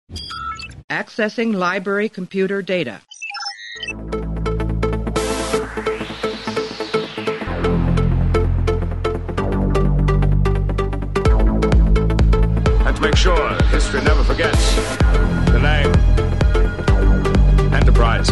Accessing library computer data. And to make sure history never forgets the name Enterprise.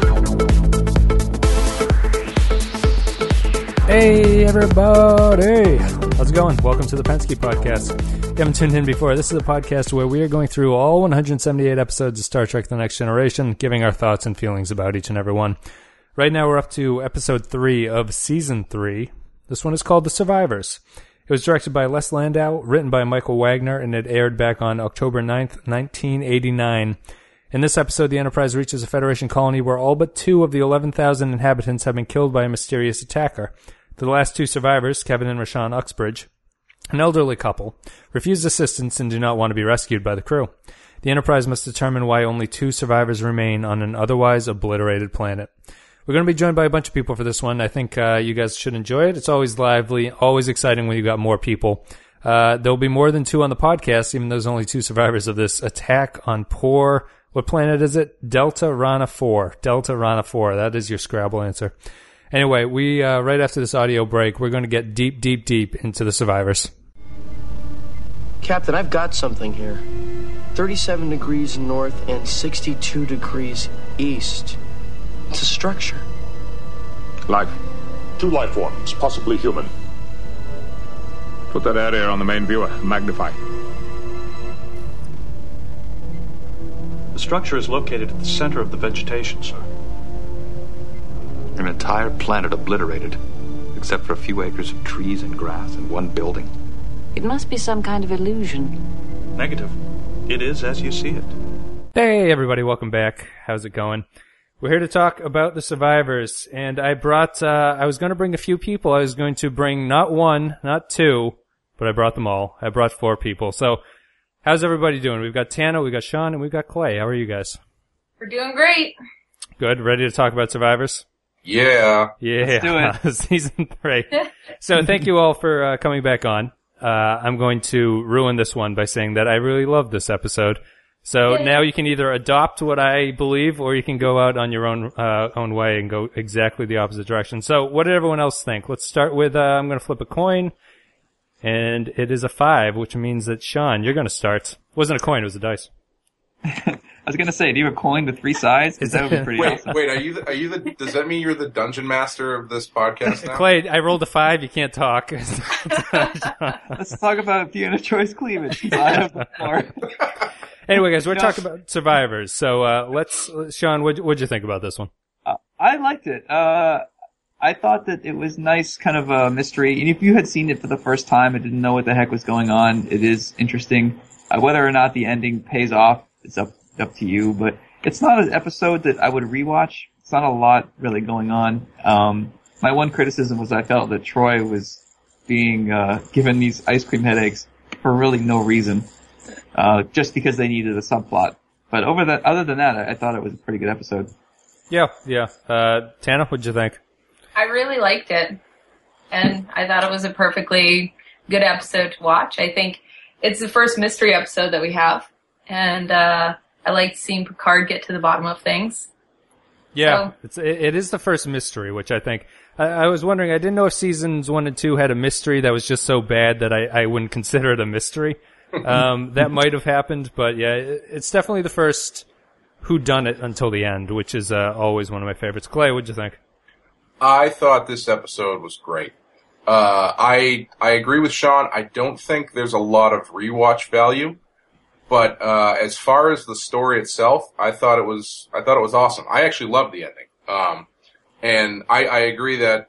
Hey everybody! How's it going? Welcome to the Pensky Podcast. If you haven't tuned in before, this is a podcast where we are going through all 178 episodes of Star Trek The Next Generation, giving our thoughts and feelings about each and every one. Right now we're up to episode 3 of season 3. This one is called The Survivors. It was directed by Les Landau, written by Michael Wagner, and it aired back on October 9th, 1989. In this episode, the Enterprise reaches a Federation colony where all but 2 of the 11,000 inhabitants have been killed by a mysterious attacker. The last 2 survivors, Kevin and Rashawn Uxbridge, an elderly couple, refuse assistance and do not want to be rescued by the crew. The Enterprise must determine why only 2 survivors remain on an otherwise obliterated planet. We're going to be joined by a bunch of people for this one. I think you guys should enjoy it. It's always lively, always exciting when you got more people. There'll be more than 2 on the podcast, even though there's only 2 survivors of this attack on poor... What planet is it? Delta Rana 4. Delta Rana 4. That is your Scrabble answer. Anyway, we right after this audio break, we're going to get deep, deep, deep into the survivors. Captain, I've got something here. 37 degrees north and 62 degrees east. It's a structure. Life. 2 life forms, possibly human. Put that area on the main viewer. Magnify. The structure is located at the center of the vegetation, sir. An entire planet obliterated, except for a few acres of trees and grass and one building. It must be some kind of illusion. Negative. It is as you see it. Hey everybody, welcome back. How's it going? We're here to talk about the survivors, and I brought, I was going to bring a few people. I was going to bring not 1, not 2, but I brought them all. I brought 4 people. So, how's everybody doing? We've got Tana, we've got Sean, and we've got Clay. How are you guys? We're doing great. Good. Ready to talk about survivors? Yeah. Let's do it. Season 3. So thank you all for coming back on. I'm going to ruin this one by saying that I really loved this episode. So now you can either adopt what I believe, or you can go out on your own way and go exactly the opposite direction. So what did everyone else think? Let's start with, I'm going to flip a coin, and it is a 5, which means that Sean, you're going to start. It wasn't a coin, it was a dice. I was gonna say, do you have a coin with 3 sides? Because that would be pretty awesome. Wait, are you the, does that mean you're the dungeon master of this podcast now? Clay, I rolled a 5, you can't talk. Let's talk about Deanna Troy's cleavage, since I have the floor. Anyway, guys, we're talking about survivors. So, Sean, what'd you think about this one? I liked it. I thought that it was nice, kind of a mystery. And if you had seen it for the first time and didn't know what the heck was going on, it is interesting. Whether or not the ending pays off, it's up to you, but it's not an episode that I would rewatch. It's not a lot really going on. My one criticism was I felt that Troy was being given these ice cream headaches for really no reason, just because they needed a subplot. But other than that, I thought it was a pretty good episode. Yeah. Tana, what'd you think? I really liked it, and I thought it was a perfectly good episode to watch. I think it's the first mystery episode that we have, and I liked seeing Picard get to the bottom of things. Yeah, so, it is the first mystery, which I think... I was wondering, I didn't know if seasons 1 and 2 had a mystery that was just so bad that I wouldn't consider it a mystery. That might have happened, but yeah, it's definitely the first whodunit until the end, which is always one of my favorites. Clay, what'd you think? I thought this episode was great. I agree with Sean. I don't think there's a lot of rewatch value, but as far as the story itself, I thought it was awesome. I actually loved the ending. And I agree that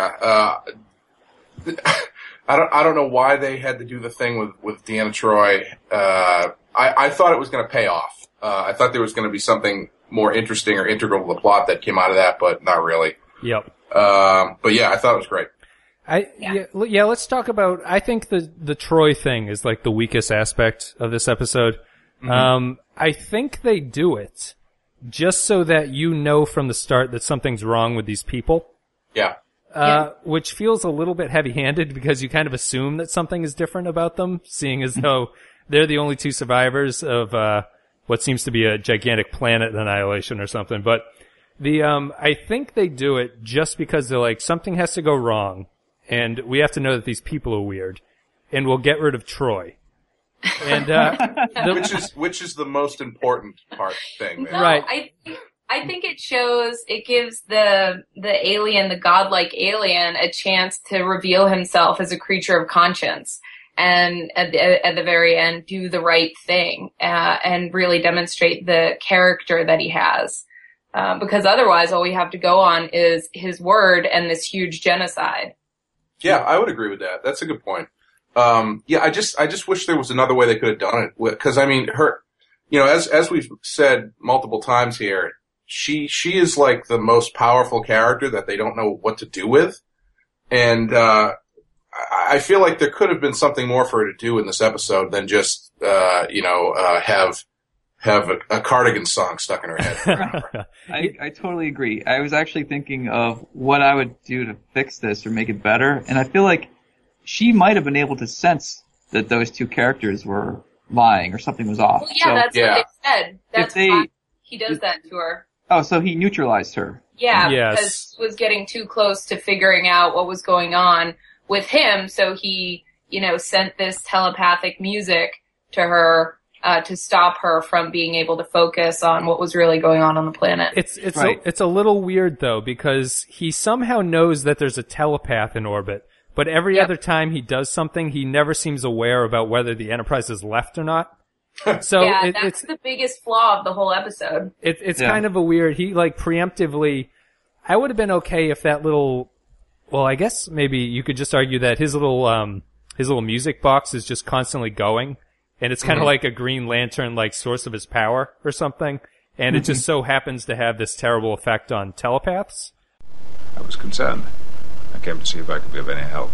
I don't know why they had to do the thing with Deanna Troi. I thought it was going to pay off. I thought there was going to be something more interesting or integral to the plot that came out of that, but not really. Yep. But yeah, I thought it was great. Let's talk about, I think the Troy thing is like the weakest aspect of this episode. Mm-hmm. I think they do it just so that you know from the start that something's wrong with these people. Yeah. Which feels a little bit heavy-handed because you kind of assume that something is different about them, seeing as though they're the only two survivors of, what seems to be a gigantic planet annihilation or something. But I think they do it just because they're like, something has to go wrong, and we have to know that these people are weird, and we'll get rid of Troy. And which is the most important thing. No, right. I think it gives the alien, the godlike alien, a chance to reveal himself as a creature of conscience, and at the very end do the right thing, and really demonstrate the character that he has. Because otherwise all we have to go on is his word and this huge genocide. Yeah, I would agree with that. That's a good point. I just wish there was another way they could have done it. Because I mean, as we've said multiple times here, she is like the most powerful character that they don't know what to do with, and I feel like there could have been something more for her to do in this episode than just have a Cardigan song stuck in her head. I totally agree. I was actually thinking of what I would do to fix this or make it better, and I feel like she might have been able to sense that those two characters were lying or something was off. Well, yeah, that's what they said. That's why he does that to her. Oh, so he neutralized her. Yeah, because was getting too close to figuring out what was going on with him, so he, sent this telepathic music to her to stop her from being able to focus on what was really going on the planet. It's a little weird though, because he somehow knows that there's a telepath in orbit, but every other time he does something, he never seems aware about whether the Enterprise is left or not. So that's the biggest flaw of the whole episode. It's kind of a weird. He like preemptively. I would have been okay if that little. Well, I guess maybe you could just argue that his little music box is just constantly going, and it's kind of like a Green Lantern like source of his power or something, and it just so happens to have this terrible effect on telepaths. I was concerned. I came to see if I could be of any help.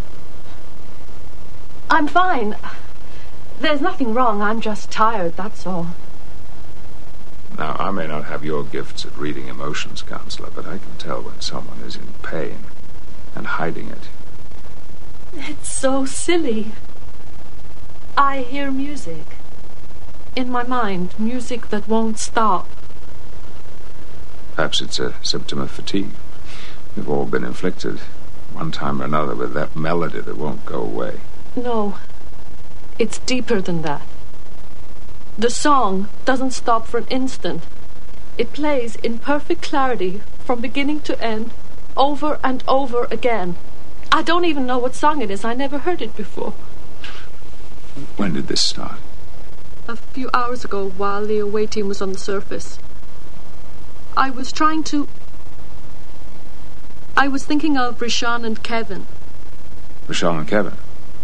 I'm fine. There's nothing wrong. I'm just tired, that's all. Now, I may not have your gifts at reading emotions, Counselor, but I can tell when someone is in pain and hiding it. It's so silly. I hear music. In my mind, music that won't stop. Perhaps it's a symptom of fatigue. We've all been inflicted, one time or another, with that melody that won't go away. No. It's deeper than that. The song doesn't stop for an instant. It plays in perfect clarity from beginning to end, over and over again. I don't even know what song it is. I never heard it before. When did this start? A few hours ago, while the away team was on the surface. I was thinking of Rishan and Kevin. Rishan and Kevin?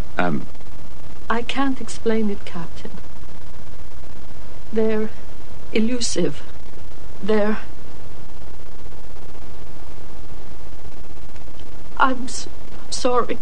I can't explain it, Captain. They're elusive. I'm sorry.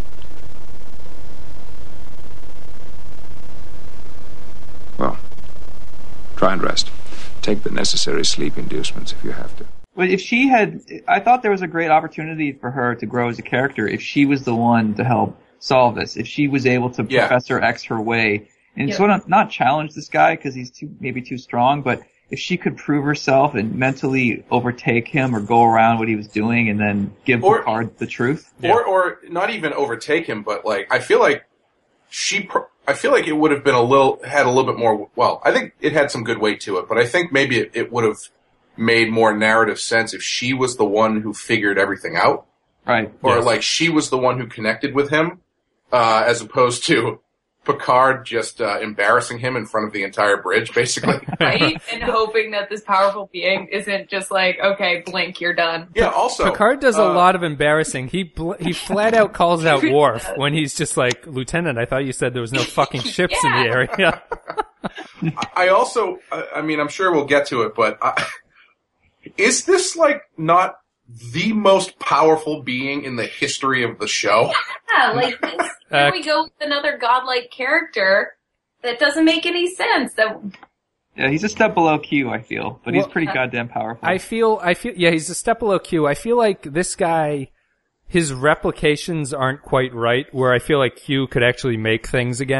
Well, try and rest. Take the necessary sleep inducements if you have to. But if she had, I thought there was a great opportunity for her to grow as a character if she was the one to help solve this. If she was able to Professor X her way and sort of not challenge this guy because he's maybe too strong, but if she could prove herself and mentally overtake him or go around what he was doing and then give Picard the truth. Or not even overtake him, but like, I feel like it would have been had a little bit more, well, I think it had some good weight to it, but I think maybe it would have made more narrative sense if she was the one who figured everything out. Right. Or like she was the one who connected with him, as opposed to Picard just embarrassing him in front of the entire bridge, basically. Right? And hoping that this powerful being isn't just like, okay, blink, you're done. Yeah, also... Picard does a lot of embarrassing. He flat out calls out Worf when he's just like, Lieutenant, I thought you said there was no fucking ships in the area. I also, I mean, I'm sure we'll get to it, but is this like not the most powerful being in the history of the show? Yeah, like this. Here we go with another godlike character that doesn't make any sense. Yeah, he's a step below Q, I feel, but he's pretty goddamn powerful. I feel, yeah, he's a step below Q. I feel like this guy, his replications aren't quite right, where I feel like Q could actually make things again.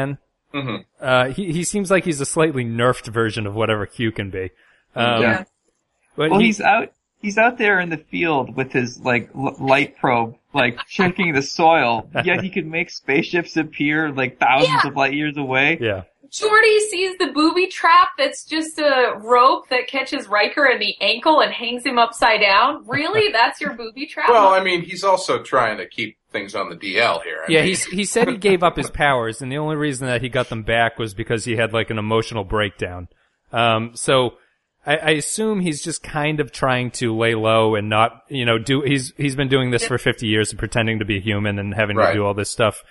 Mm-hmm. He seems like he's a slightly nerfed version of whatever Q can be. Yeah. But Well, he's out there in the field with his like light probe, like checking the soil. Yet he can make spaceships appear like thousands of light years away. Yeah. Geordi sees the booby trap that's just a rope that catches Riker in the ankle and hangs him upside down. Really? That's your booby trap? Well, I mean, he's also trying to keep things on the DL here. I Yeah, mean. he said he gave up his powers, and the only reason that he got them back was because he had like an emotional breakdown. So I assume he's just kind of trying to lay low and not, he's been doing this for 50 years and pretending to be human and having to do all this stuff.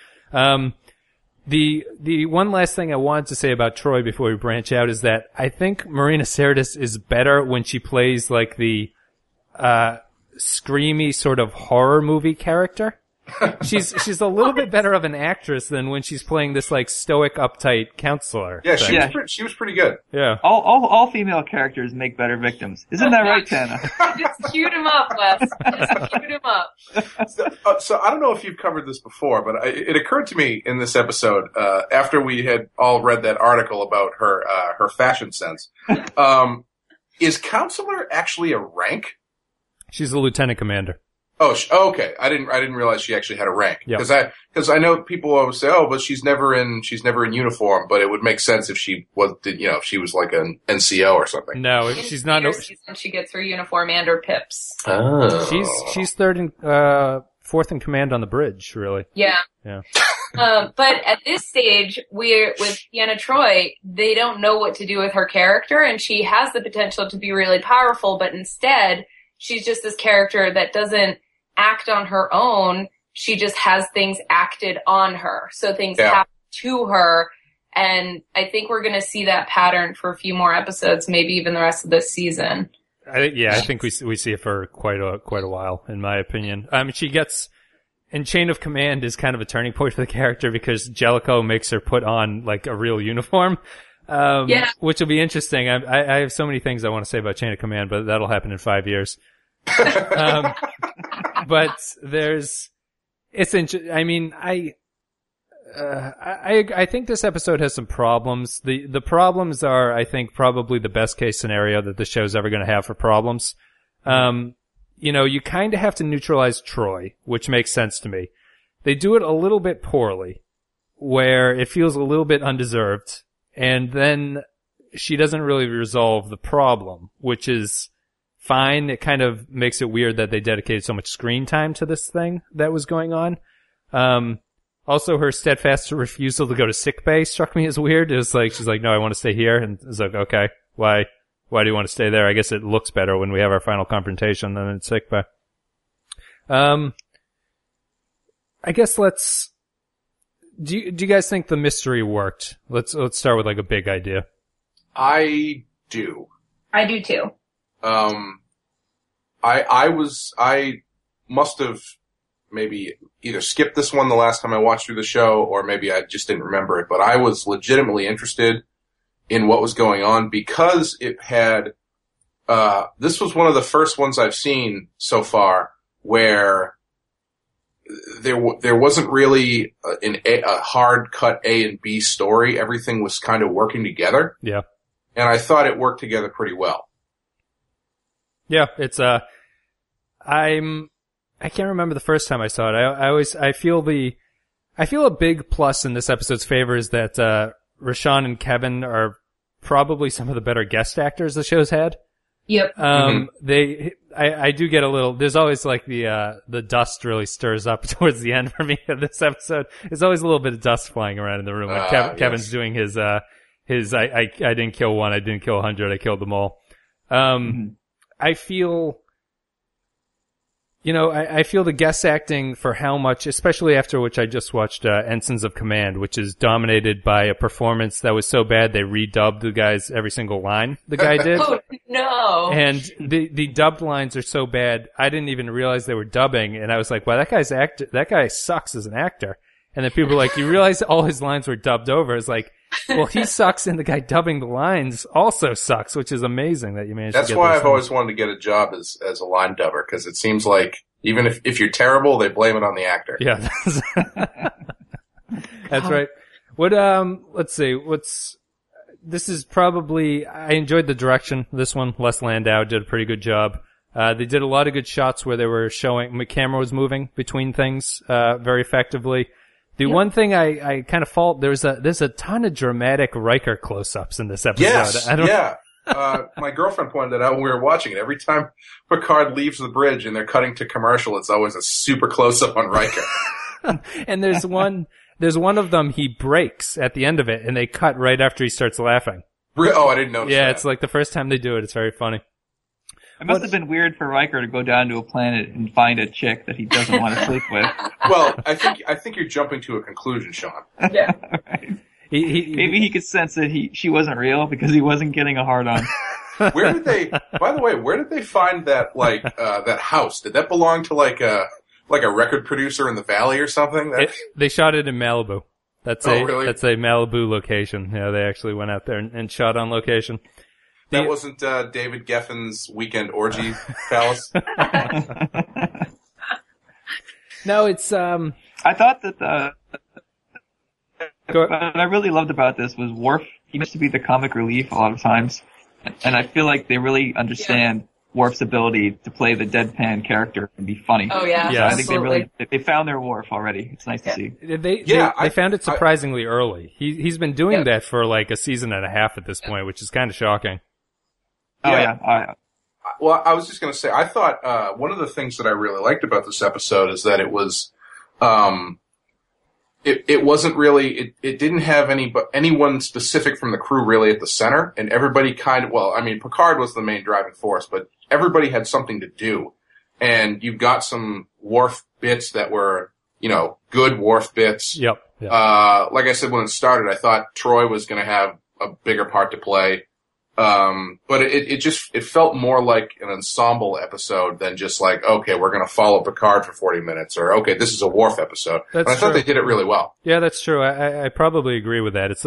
The one last thing I wanted to say about Troi before we branch out is that I think Marina Sirtis is better when she plays like the screamy sort of horror movie character. She's a little bit better of an actress than when she's playing this like stoic, uptight counselor. Yeah, she was pretty good. Yeah. All female characters make better victims. Isn't that right, Tana? Just cute him up, Wes. Just cute him up. So I don't know if you've covered this before, but it occurred to me in this episode, after we had all read that article about her fashion sense, is counselor actually a rank? She's a lieutenant commander. Oh, okay. I didn't realize she actually had a rank. Yeah. Because I know people always say, oh, but she's never in uniform. But it would make sense if she was, if she was like an NCO or something. No, she's not. Season, she gets her uniform and her pips. Oh. She's fourth in command on the bridge, really. Yeah. Yeah. But at this stage, with Deanna Troi, they don't know what to do with her character, and she has the potential to be really powerful, but instead, she's just this character that doesn't act on her own. She just has things acted on her. So things happen to her. And I think we're going to see that pattern for a few more episodes, maybe even the rest of this season. I think we see it for quite a while, in my opinion. She gets, and Chain of Command is kind of a turning point for the character because Jellicoe makes her put on like a real uniform. Which will be interesting. I have so many things I want to say about Chain of Command, but that'll happen in 5 years. But I think this episode has some problems. The problems are, I think, probably the best case scenario that the show's ever going to have for problems. You kind of have to neutralize Troi, which makes sense to me. They do it a little bit poorly, where it feels a little bit undeserved. And then she doesn't really resolve the problem, which is fine. It kind of makes it weird that they dedicated so much screen time to this thing that was going on. Also, her steadfast refusal to go to sickbay struck me as weird. It was like, she's like, no, I want to stay here. And it's like, okay, why do you want to stay there? I guess it looks better when we have our final confrontation than in sickbay. I guess do you guys think the mystery worked? Let's start with like a big idea. I do. I do too. I must have maybe either skipped this one the last time I watched through the show, or maybe I just didn't remember it, but I was legitimately interested in what was going on because it had, this was one of the first ones I've seen so far where there wasn't really a hard cut A and B story. Everything was kind of working together. Yeah. And I thought it worked together pretty well. Yeah, it's, I can't remember the first time I saw it. I feel a big plus in this episode's favor is that, Rashawn and Kevin are probably some of the better guest actors the show's had. Yep. I do get a little, there's always like the dust really stirs up towards the end for me of this episode. There's always a little bit of dust flying around in the room when Kevin's doing his I didn't kill one, I didn't kill 100, I killed them all. I feel, I feel the guest acting for how much, especially after which I just watched Ensigns of Command, which is dominated by a performance that was so bad they redubbed the guy's every single line the guy did. Oh, no. And the dubbed lines are so bad, I didn't even realize they were dubbing, and I was like, wow, that guy sucks as an actor. And then people were like, you realize all his lines were dubbed over? It's like, well, he sucks, and the guy dubbing the lines also sucks, which is amazing that you managed to get That's why I've things. always wanted to get a job as a line dubber, because it seems like even if you're terrible, they blame it on the actor. Yeah. That's right. Let's see. This is probably, I enjoyed the direction. This one, Les Landau did a pretty good job. They did a lot of good shots where they were showing, the camera was moving between things, very effectively. The one thing I kind of fault, there's a ton of dramatic Riker close-ups in this episode. Yes, my girlfriend pointed that out when we were watching it. Every time Picard leaves the bridge and they're cutting to commercial, it's always a super close-up on Riker. And there's one of them he breaks at the end of it, and they cut right after he starts laughing. Oh, I didn't notice that. Yeah, it's like the first time they do it, it's very funny. It must have been weird for Riker to go down to a planet and find a chick that he doesn't want to sleep with. Well, I think you're jumping to a conclusion, Sean. Yeah. Right. Maybe he could sense that she wasn't real because he wasn't getting a hard on. By the way, where did they find that, that house? Did that belong to a record producer in the valley or something? They shot it in Malibu. Really? That's a Malibu location. Yeah, they actually went out there and shot on location. That wasn't David Geffen's weekend orgy palace? No, it's I thought that what I really loved about this was Worf. He used to be the comic relief a lot of times, and I feel like they really understand Worf's ability to play the deadpan character and be funny. Oh yeah, yeah. I think they found their Worf already. It's nice to see. They found it surprisingly early. He's been doing that for like a season and a half at this point, which is kind of shocking. Oh yeah. Well, I was just going to say, I thought one of the things that I really liked about this episode is that it was, it wasn't really, it didn't have anyone specific from the crew really at the center, and everybody Picard was the main driving force, but everybody had something to do, and you've got some Worf bits that were, good Worf bits. Yep. Like I said when it started, I thought Troy was going to have a bigger part to play. But it felt more like an ensemble episode than just like, okay, we're going to follow Picard for 40 minutes, or okay, this is a Worf episode. I thought they did it really well. Yeah, that's true. I probably agree with that. It's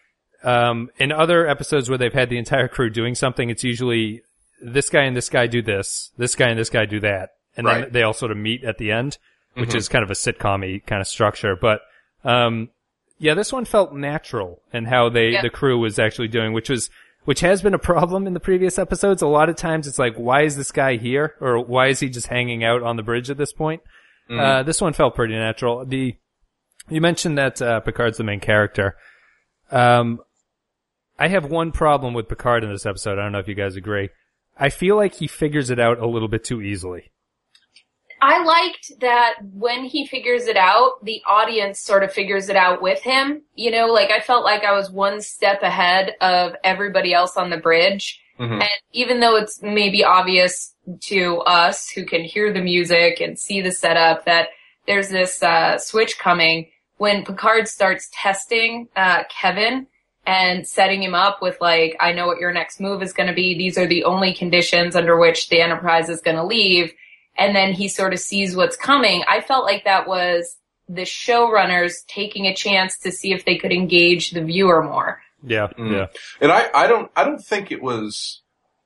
in other episodes where they've had the entire crew doing something, it's usually this guy and this guy do this guy and this guy do that, and then they all sort of meet at the end, which is kind of a sitcom-y kind of structure. But, this one felt natural in how the crew was actually doing, which has been a problem in the previous episodes. A lot of times it's like, why is this guy here? Or why is he just hanging out on the bridge at this point? This one felt pretty natural. You mentioned that Picard's the main character. I have one problem with Picard in this episode. I don't know if you guys agree. I feel like he figures it out a little bit too easily. I liked that when he figures it out, the audience sort of figures it out with him. I felt like I was one step ahead of everybody else on the bridge. Mm-hmm. And even though it's maybe obvious to us who can hear the music and see the setup that there's this switch coming, when Picard starts testing Kevin and setting him up with I know what your next move is going to be. These are the only conditions under which the Enterprise is going to leave. And then he sort of sees what's coming. I felt like that was the showrunners taking a chance to see if they could engage the viewer more. Yeah, yeah. And I don't think it was.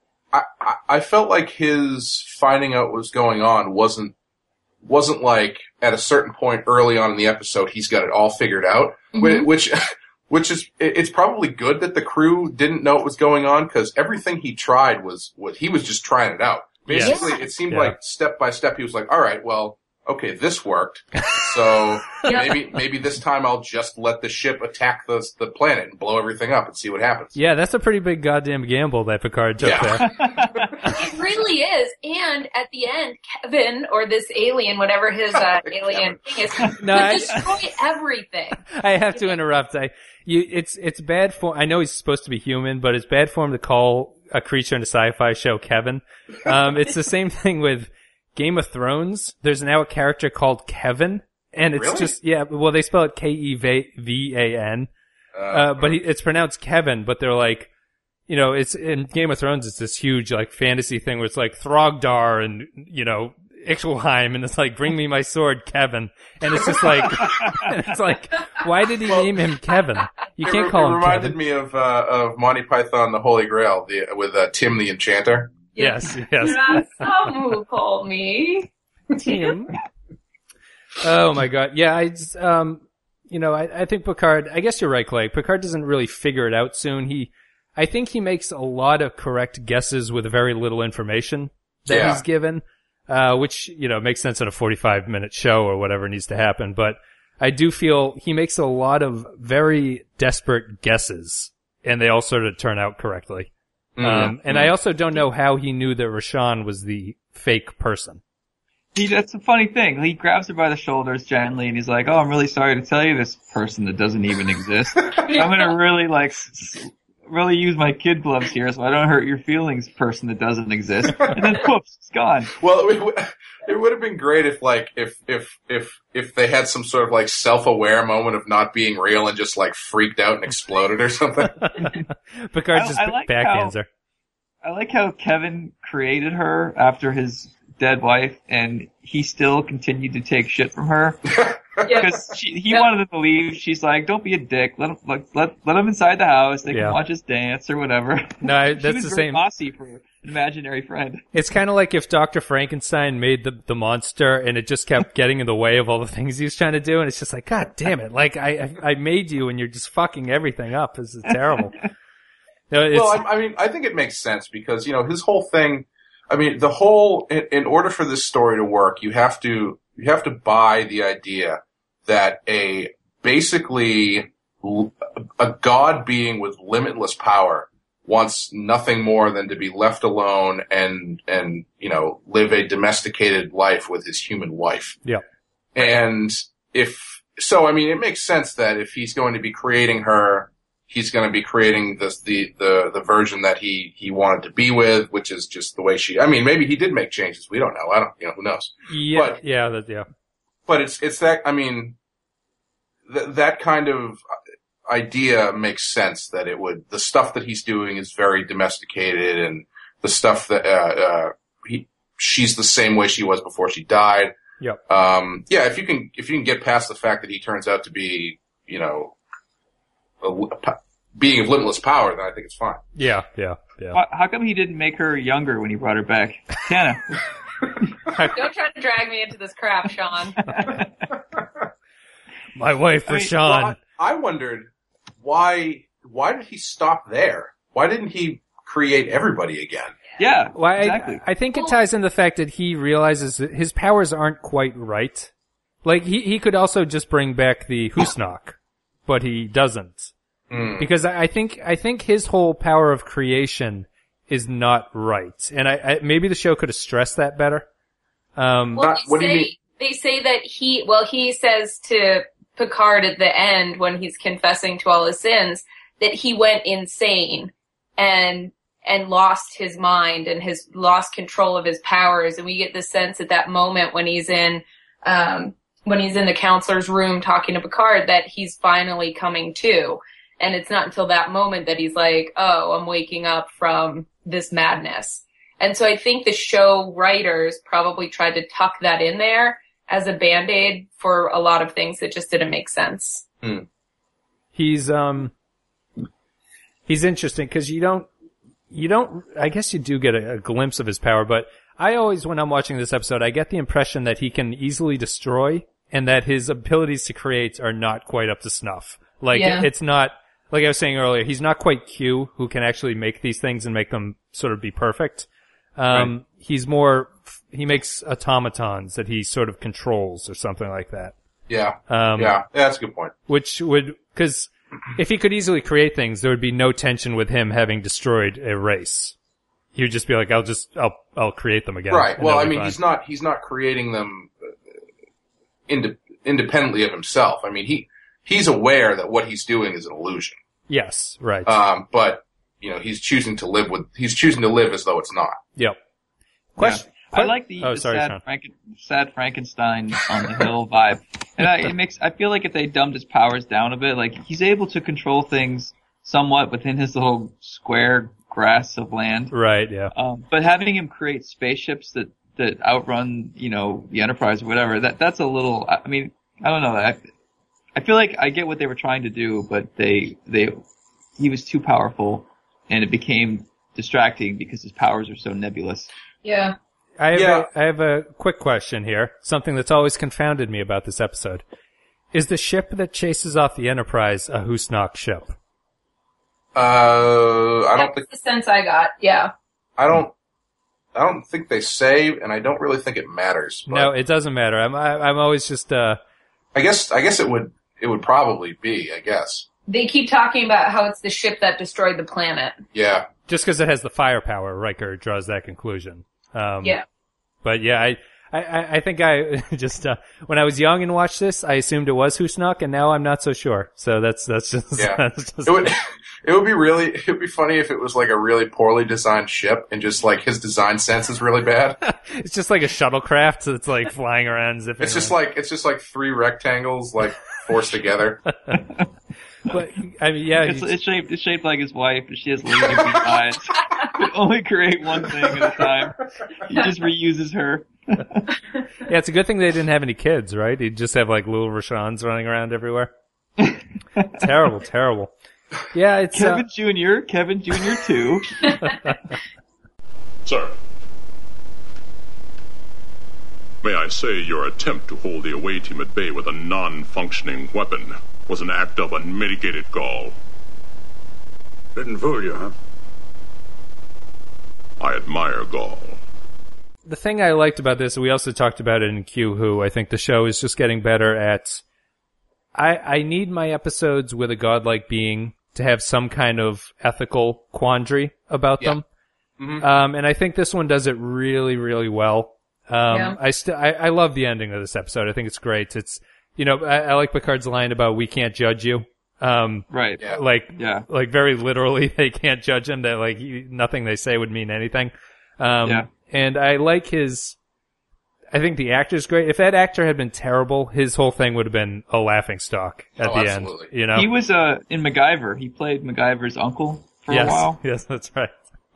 I felt like his finding out what was going on wasn't like at a certain point early on in the episode he's got it all figured out, which is it's probably good that the crew didn't know what was going on, because everything he tried was what he was just trying it out. Basically, it seemed like step by step he was like, all right, well, okay, this worked. So maybe this time I'll just let the ship attack the planet and blow everything up and see what happens. Yeah, that's a pretty big goddamn gamble that Picard took there. It really is. And at the end, Kevin, or this alien, whatever his alien thing is, could destroy everything. I have to interrupt. It's bad form. I know he's supposed to be human, but it's bad form to call a creature in a sci-fi show Kevin. It's the same thing with Game of Thrones. There's now a character called Kevin, and it's just they spell it Kevan, but it's pronounced Kevin. But they're like, it's in Game of Thrones. It's this huge fantasy thing where it's like Throgdar and Ixhelheim, and it's like, bring me my sword, Kevin. And it's just like, why did he name him Kevin? You can't call him Kevin. It reminded me of Monty Python, the Holy Grail, with Tim the Enchanter. Yes. That's who called me Tim. Oh my God. Yeah, I think Picard, I guess you're right, Clay. Picard doesn't really figure it out soon. I think he makes a lot of correct guesses with very little information that he's given, which, makes sense in a 45-minute show or whatever needs to happen. But I do feel he makes a lot of very desperate guesses, and they all sort of turn out correctly. And I also don't know how he knew that Rashawn was the fake person. That's a funny thing. He grabs her by the shoulders gently, and he's like, "Oh, I'm really sorry to tell you this person that doesn't even exist. I'm gonna really really use my kid gloves here so I don't hurt your feelings, person that doesn't exist." And then poof, it's gone. Well, it would have been great if they had some sort of self-aware moment of not being real and just freaked out and exploded or something. Picard just backhands her. I like how Kevin created her after his dead wife, and he still continued to take shit from her because he wanted them to leave. She's like, "Don't be a dick. Let them inside the house. They can watch us dance or whatever." No, that's she was the very same. Bossy for an imaginary friend. It's kind of like if Dr. Frankenstein made the monster, and it just kept getting in the way of all the things he was trying to do, and it's just like, God damn it! I made you, and you're just fucking everything up. This is terrible. I think it makes sense because his whole thing. In order for this story to work, you have to buy the idea that basically a god being with limitless power wants nothing more than to be left alone and live a domesticated life with his human wife. Yeah. And it makes sense that if he's going to be creating her, he's going to be creating the version that he wanted to be with, which is just the way she. Maybe he did make changes. We don't know. Who knows? Yeah, But it's that. That kind of idea makes sense. That the stuff that he's doing is very domesticated, and the stuff that she's the same way she was before she died. Yep. If you can get past the fact that he turns out to be, being of limitless power, then I think it's fine. Yeah. How come he didn't make her younger when he brought her back? Tana. Don't try to drag me into this crap, Sean. My wife was Sean. Well, I wondered why did he stop there? Why didn't he create everybody again? Yeah, well, exactly. I think it ties in the fact that he realizes that his powers aren't quite right. He could also just bring back the Husnock, but he doesn't. Because I think his whole power of creation is not right. And maybe the show could have stressed that better. What do you mean? They say that he says to Picard at the end when he's confessing to all his sins that he went insane and lost his mind and has lost control of his powers. And we get the sense at that moment when he's in the counselor's room talking to Picard that he's finally coming to. And it's not until that moment that he's like, "Oh, I'm waking up from this madness." And so I think the show writers probably tried to tuck that in there as a Band-Aid for a lot of things that just didn't make sense. He's interesting because you don't, I guess you do get a glimpse of his power, but I always, when I'm watching this episode, I get the impression that he can easily destroy and that his abilities to create are not quite up to snuff. It's not, like I was saying earlier, he's not quite Q, who can actually make these things and make them sort of be perfect. Right. He's more, he makes automatons that he sort of controls or something like that. Yeah. That's a good point. Which because if he could easily create things, there would be no tension with him having destroyed a race. He would just be like, I'll create them again. Right. Well, he's not creating them independently of himself. He's aware that what he's doing is an illusion. Yes, right. But he's choosing to live as though it's not. Yep. Question. I like the sad Frankenstein on the hill vibe, and I feel like if they dumbed his powers down a bit, he's able to control things somewhat within his little square grass of land. Right. Yeah. But having him create spaceships that outrun the Enterprise or whatever, that's a little. I don't know. I feel like I get what they were trying to do, but he was too powerful, and it became distracting because his powers are so nebulous. Yeah. I have a quick question here. Something that's always confounded me about this episode. Is the ship that chases off the Enterprise a Husnock ship? I don't think That's the sense I got. Yeah. I don't think they say, and I don't really think it matters. But No, it doesn't matter. I'm always just I guess it would probably be. I guess. They keep talking about how it's the ship that destroyed the planet. Yeah. just because it has the firepower. Riker draws that conclusion. Yeah. But yeah, I think I just when I was young and watched this, I assumed it was Who Snuck, and now I'm not so sure. So that's just Yeah. That's just, It would be funny if it was like a really poorly designed ship and just like his design sense is really bad. It's just like a shuttlecraft that's like flying around, zipping. It's just like three rectangles like forced together. But I mean, yeah, it's shaped like his wife, but she has laser beam eyes. Could only create one thing at a time. He just reuses her. Yeah, it's a good thing they didn't have any kids, right? He'd just have like little Rashans running around everywhere. Terrible. Yeah, it's Kevin Jr. too. Sir. May I say your attempt to hold the away team at bay with a non-functioning weapon was an act of unmitigated gall. Didn't fool you, huh? I admire gall. The thing I liked about this, we also talked about it in Q Who, I think the show is just getting better at... I need my episodes with a godlike being to have some kind of ethical quandary about them. Mm-hmm. And I think this one does it really, really well. I love the ending of this episode. I think it's great. It's, I like Picard's line about we can't judge you. Right. Yeah. Like very literally they can't judge him, that like nothing they say would mean anything. And I like I think the actor's great. If that actor had been terrible, his whole thing would have been a laughingstock at the absolutely. end. He was in MacGyver. He played MacGyver's uncle for a while. Yes, that's right.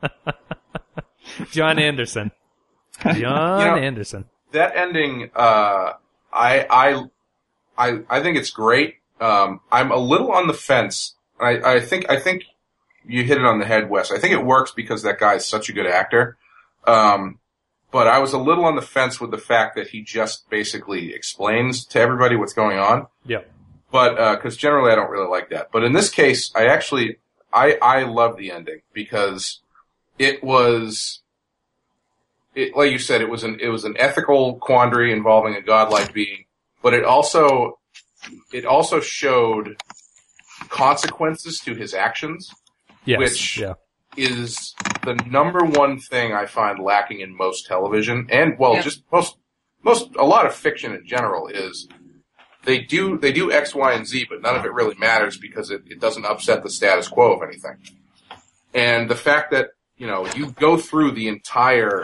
John Anderson. Anderson. That ending, I think it's great. I'm a little on the fence. I think you hit it on the head, Wes. I think it works because that guy is such a good actor. But I was a little on the fence with the fact that he just basically explains to everybody what's going on. Yeah. But, cause generally I don't really like that. But in this case, I love the ending because it was, like you said, it was an ethical quandary involving a godlike being, but it also showed consequences to his actions, which is the number one thing I find lacking in most television, and just a lot of fiction in general is they do X, Y, and Z, but none of it really matters because it doesn't upset the status quo of anything. And the fact that you go through the entire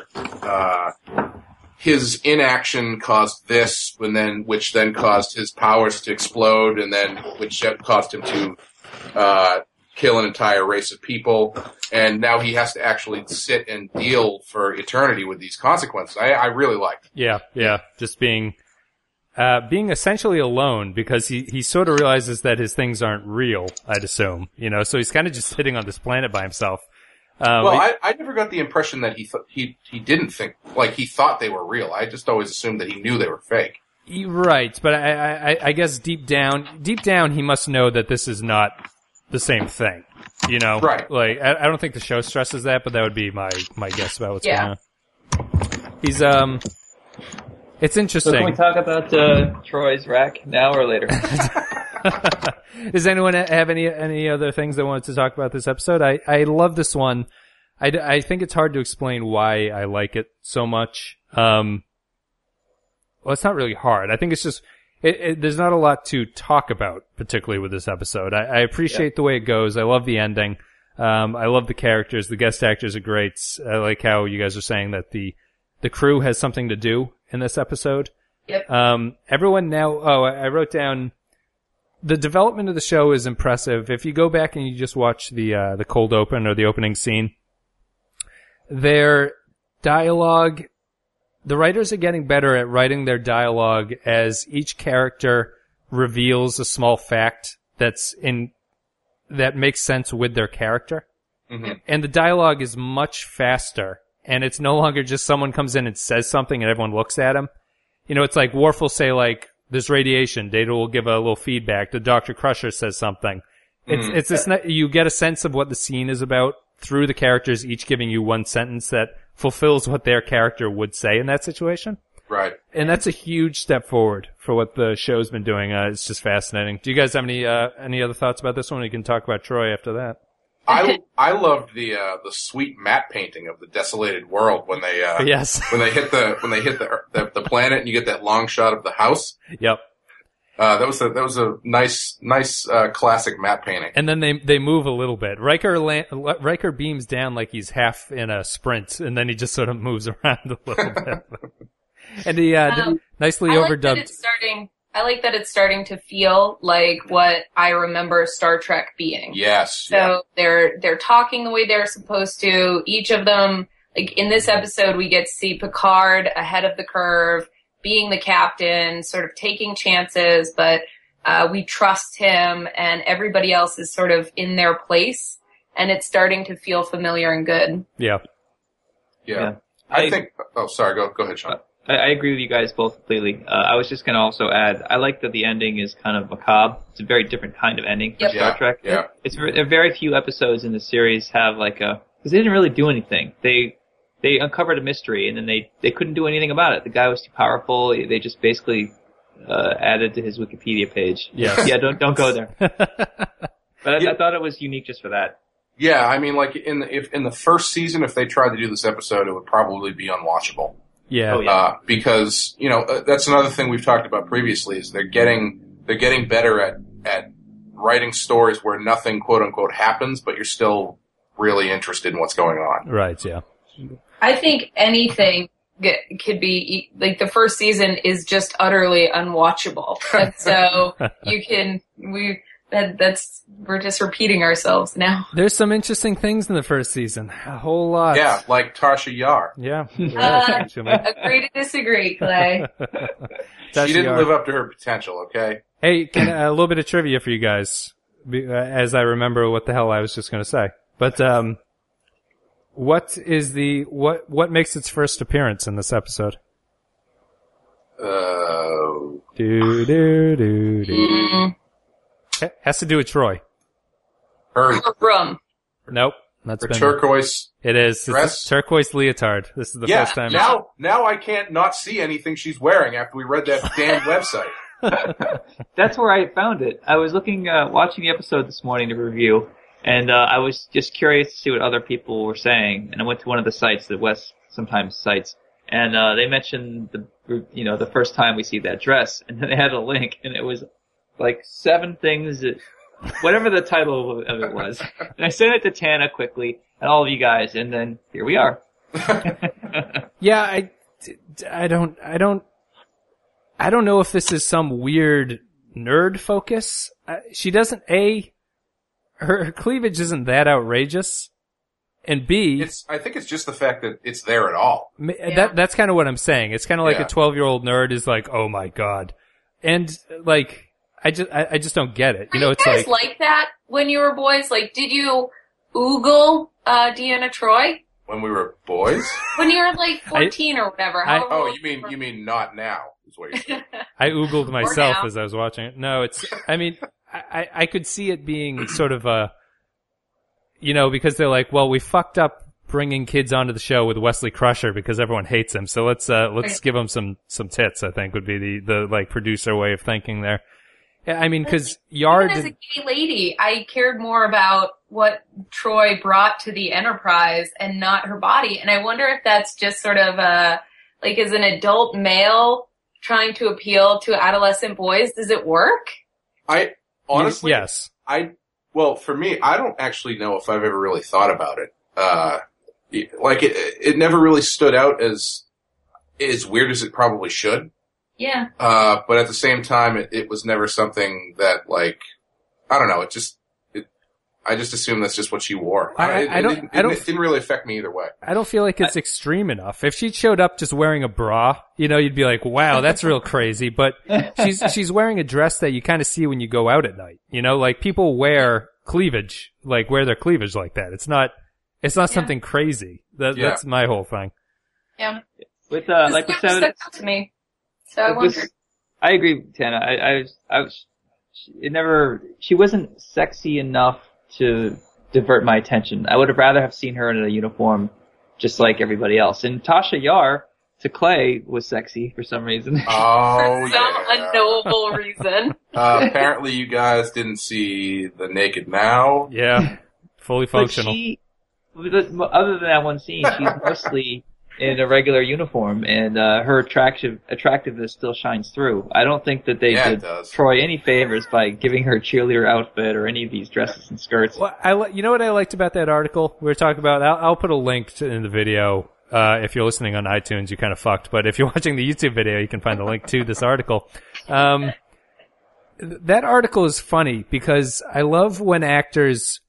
his inaction caused this, which then caused his powers to explode, and then which caused him to kill an entire race of people, and now he has to actually sit and deal for eternity with these consequences. I really liked it. Yeah. Just being essentially alone because he sort of realizes that his things aren't real, I'd assume. So he's kind of just sitting on this planet by himself. I never got the impression that he didn't think, like he thought they were real. I just always assumed that he knew they were fake. Right, but I guess deep down he must know that this is not the same thing, Right. Like, I don't think the show stresses that, but that would be my guess about what's going on. He's, it's interesting. So can we talk about, Troy's rack now or later? Does anyone have any other things they wanted to talk about this episode? I love this one. I think it's hard to explain why I like it so much. Well, it's not really hard. I think it's just, there's not a lot to talk about, particularly with this episode. I appreciate the way it goes. I love the ending. I love the characters. The guest actors are great. I like how you guys are saying that the crew has something to do in this episode. Yep. Everyone now, I wrote down, the development of the show is impressive. If you go back and you just watch the cold open or the opening scene, their dialogue, the writers are getting better at writing their dialogue as each character reveals a small fact that makes sense with their character. Mm-hmm. And the dialogue is much faster, and it's no longer just someone comes in and says something and everyone looks at him. It's like Worf will say like, there's radiation. Data will give a little feedback. The Dr. Crusher says something. It's this, you get a sense of what the scene is about through the characters each giving you one sentence that fulfills what their character would say in that situation. Right. And that's a huge step forward for what the show's been doing. It's just fascinating. Do you guys have any other thoughts about this one? We can talk about Troy after that. I loved the sweet matte painting of the desolated world when they yes. when they hit the planet and you get that long shot of the house. Yep. That was a nice classic matte painting. And then they move a little bit. Riker beams down like he's half in a sprint, and then he just sort of moves around a little bit. And he nicely overdubbed. I like that it's starting to feel like what I remember Star Trek being. Yes. So they're talking the way they're supposed to. Each of them, like in this episode, we get to see Picard ahead of the curve, being the captain, sort of taking chances, but we trust him, and everybody else is sort of in their place, and it's starting to feel familiar and good. Yeah. I think. Oh, sorry. Go ahead, Sean. I agree with you guys both completely. I was just going to also add, I like that the ending is kind of macabre. It's a very different kind of ending for Star Trek. Yeah. Very few episodes in the series have because they didn't really do anything. They uncovered a mystery and then they couldn't do anything about it. The guy was too powerful. They just basically added to his Wikipedia page. Yes. Yeah, don't go there. But I thought it was unique just for that. Yeah, I mean, like in the first season, if they tried to do this episode, it would probably be unwatchable. Yeah. Because that's another thing we've talked about previously is they're getting better at writing stories where nothing quote unquote happens, but you're still really interested in what's going on. Right. Yeah. I think anything could be, like, the first season is just utterly unwatchable. And so we're just repeating ourselves now. There's some interesting things in the first season. A whole lot. Yeah, like Tasha Yar. Yeah. Agree to disagree, Clay. She didn't live up to her potential, okay? Hey, a little bit of trivia for you guys, as I remember what the hell I was just going to say. But, what makes its first appearance in this episode? It has to do with Troy. Her rum. Nope. That's her turquoise. It is. Dress. It's a turquoise leotard. This is the first time. Now I can't not see anything she's wearing after we read that damn website. That's where I found it. I was watching the episode this morning to review, and I was just curious to see what other people were saying. And I went to one of the sites that Wes sometimes cites, and they mentioned the first time we see that dress, and then they had a link, and it was like 7 things that, whatever the title of it was. And I sent it to Tana quickly and all of you guys, and then here we are. Yeah, I don't know if this is some weird nerd focus. She doesn't, her cleavage isn't that outrageous. And B, I think it's just the fact that it's there at all. That's kind of what I'm saying. It's kind of like a 12-year-old nerd is like, oh my God. And like, I just don't get it. You know, it's like that when you were boys? Like, did you oogle, Deanna Troi? When we were boys? When you were like 14 or whatever. You mean not now, is what you're saying. I oogled myself as I was watching it. No, I could see it being sort of because they're like, well, we fucked up bringing kids onto the show with Wesley Crusher because everyone hates him. So let's give him some tits, I think would be the like producer way of thinking there. Yeah, I mean, because Yar as a gay lady, I cared more about what Troi brought to the Enterprise and not her body. And I wonder if that's just sort of like as an adult male trying to appeal to adolescent boys, does it work? I honestly, yes. Well, for me, I don't actually know if I've ever really thought about it. Like it never really stood out as weird as it probably should. Yeah. But at the same time, it was never something that, like, I don't know, I just assume that's just what she wore. It didn't really affect me either way. I don't feel like it's extreme enough. If she showed up just wearing a bra, you'd be like, wow, that's real crazy. But she's wearing a dress that you kind of see when you go out at night. Like people wear cleavage, like wear their cleavage like that. It's not something crazy. That's my whole thing. Yeah. With like we said, stuck out to me. So I wondered. I agree with Tana. She wasn't sexy enough to divert my attention. I would have rather have seen her in a uniform just like everybody else. And Tasha Yar to Clay was sexy for some reason. Oh, for some unknowable reason. Apparently you guys didn't see the Naked Now. Yeah, fully functional. But other than that one scene, she's mostly in a regular uniform, and her attractiveness still shines through. I don't think that they did Troy any favors by giving her a cheerleader outfit or any of these dresses and skirts. Well, you know what I liked about that article we were talking about? I'll put a link in the video. If you're listening on iTunes, you're kind of fucked. But if you're watching the YouTube video, you can find the link to this article. That article is funny because I love when actors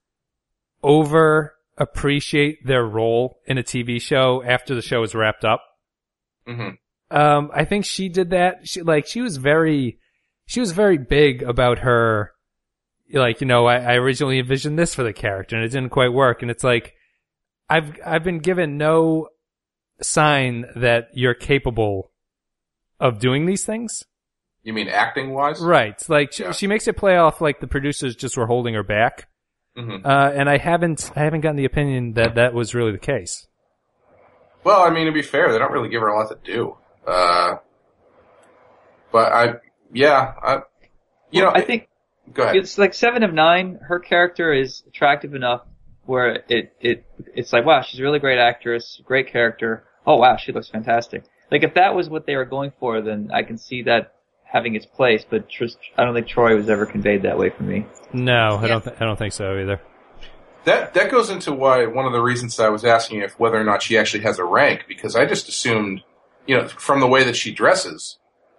appreciate their role in a TV show after the show is wrapped up. Mm-hmm. I think she did that. She was very big about her. Like, I originally envisioned this for the character and it didn't quite work. And it's like, I've been given no sign that you're capable of doing these things. You mean acting wise? Right. Like she makes it play off like the producers just were holding her back. Mm-hmm. And I haven't gotten the opinion that was really the case. Well, I mean, to be fair, they don't really give her a lot to do. I think go ahead. It's like 7 of 9. Her character is attractive enough where it's like, wow, she's a really great actress, great character. Oh wow, she looks fantastic. Like if that was what they were going for, then I can see that having its place. But I don't think Troy was ever conveyed that way for me. No, I don't think so either. That goes into why one of the reasons I was asking if whether or not she actually has a rank, because I just assumed, from the way that she dresses,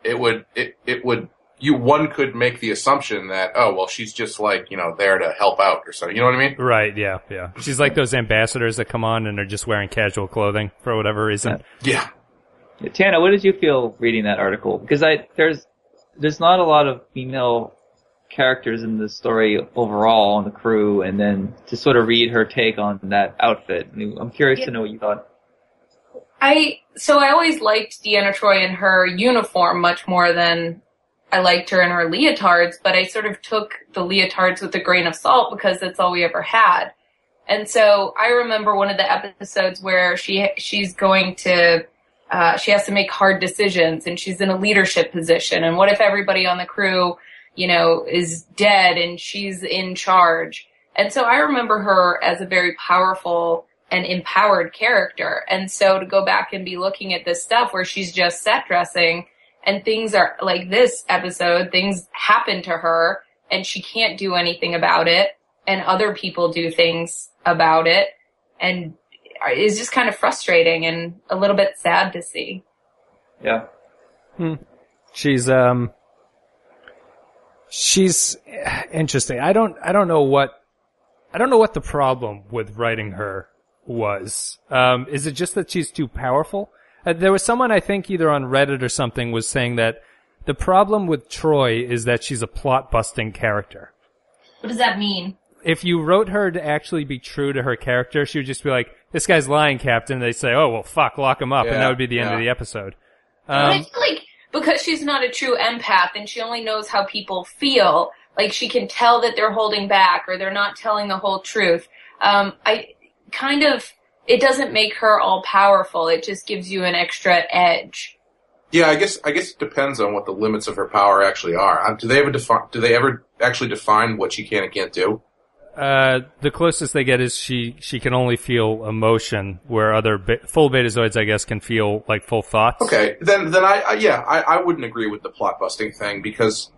one could make the assumption that, oh, well, she's just like, there to help out or something. You know what I mean? Right, yeah. She's like those ambassadors that come on and are just wearing casual clothing for whatever reason. Yeah. Tana, what did you feel reading that article? Because there's not a lot of female characters in the story overall on the crew, and then to sort of read her take on that outfit. I'm curious to know what you thought. I always liked Deanna Troi in her uniform much more than I liked her in her leotards, but I sort of took the leotards with a grain of salt because that's all we ever had. And so I remember one of the episodes where she's going to she has to make hard decisions and she's in a leadership position. And what if everybody on the crew, is dead and she's in charge? And so I remember her as a very powerful and empowered character. And so to go back and be looking at this stuff where she's just set dressing and things are like this episode, things happen to her and she can't do anything about it and other people do things about it. And it's just kind of frustrating and a little bit sad to see. Yeah. She's interesting. I don't know what the problem with writing her was. Is it just that she's too powerful? There was someone, I think, either on Reddit or something, was saying that the problem with Troi is that she's a plot-busting character. What does that mean? If you wrote her to actually be true to her character, she would just be like, this guy's lying, Captain. And they'd say, oh, well, fuck, lock him up. And that would be the end of the episode. But I feel like because she's not a true empath and she only knows how people feel, like she can tell that they're holding back or they're not telling the whole truth. It doesn't make her all powerful. It just gives you an extra edge. Yeah, I guess it depends on what the limits of her power actually are. Do they ever actually define what she can and can't do? The closest they get is she can only feel emotion, where other full Betazoids, I guess, can feel like full thoughts. Okay, then I wouldn't agree with the plot busting thing because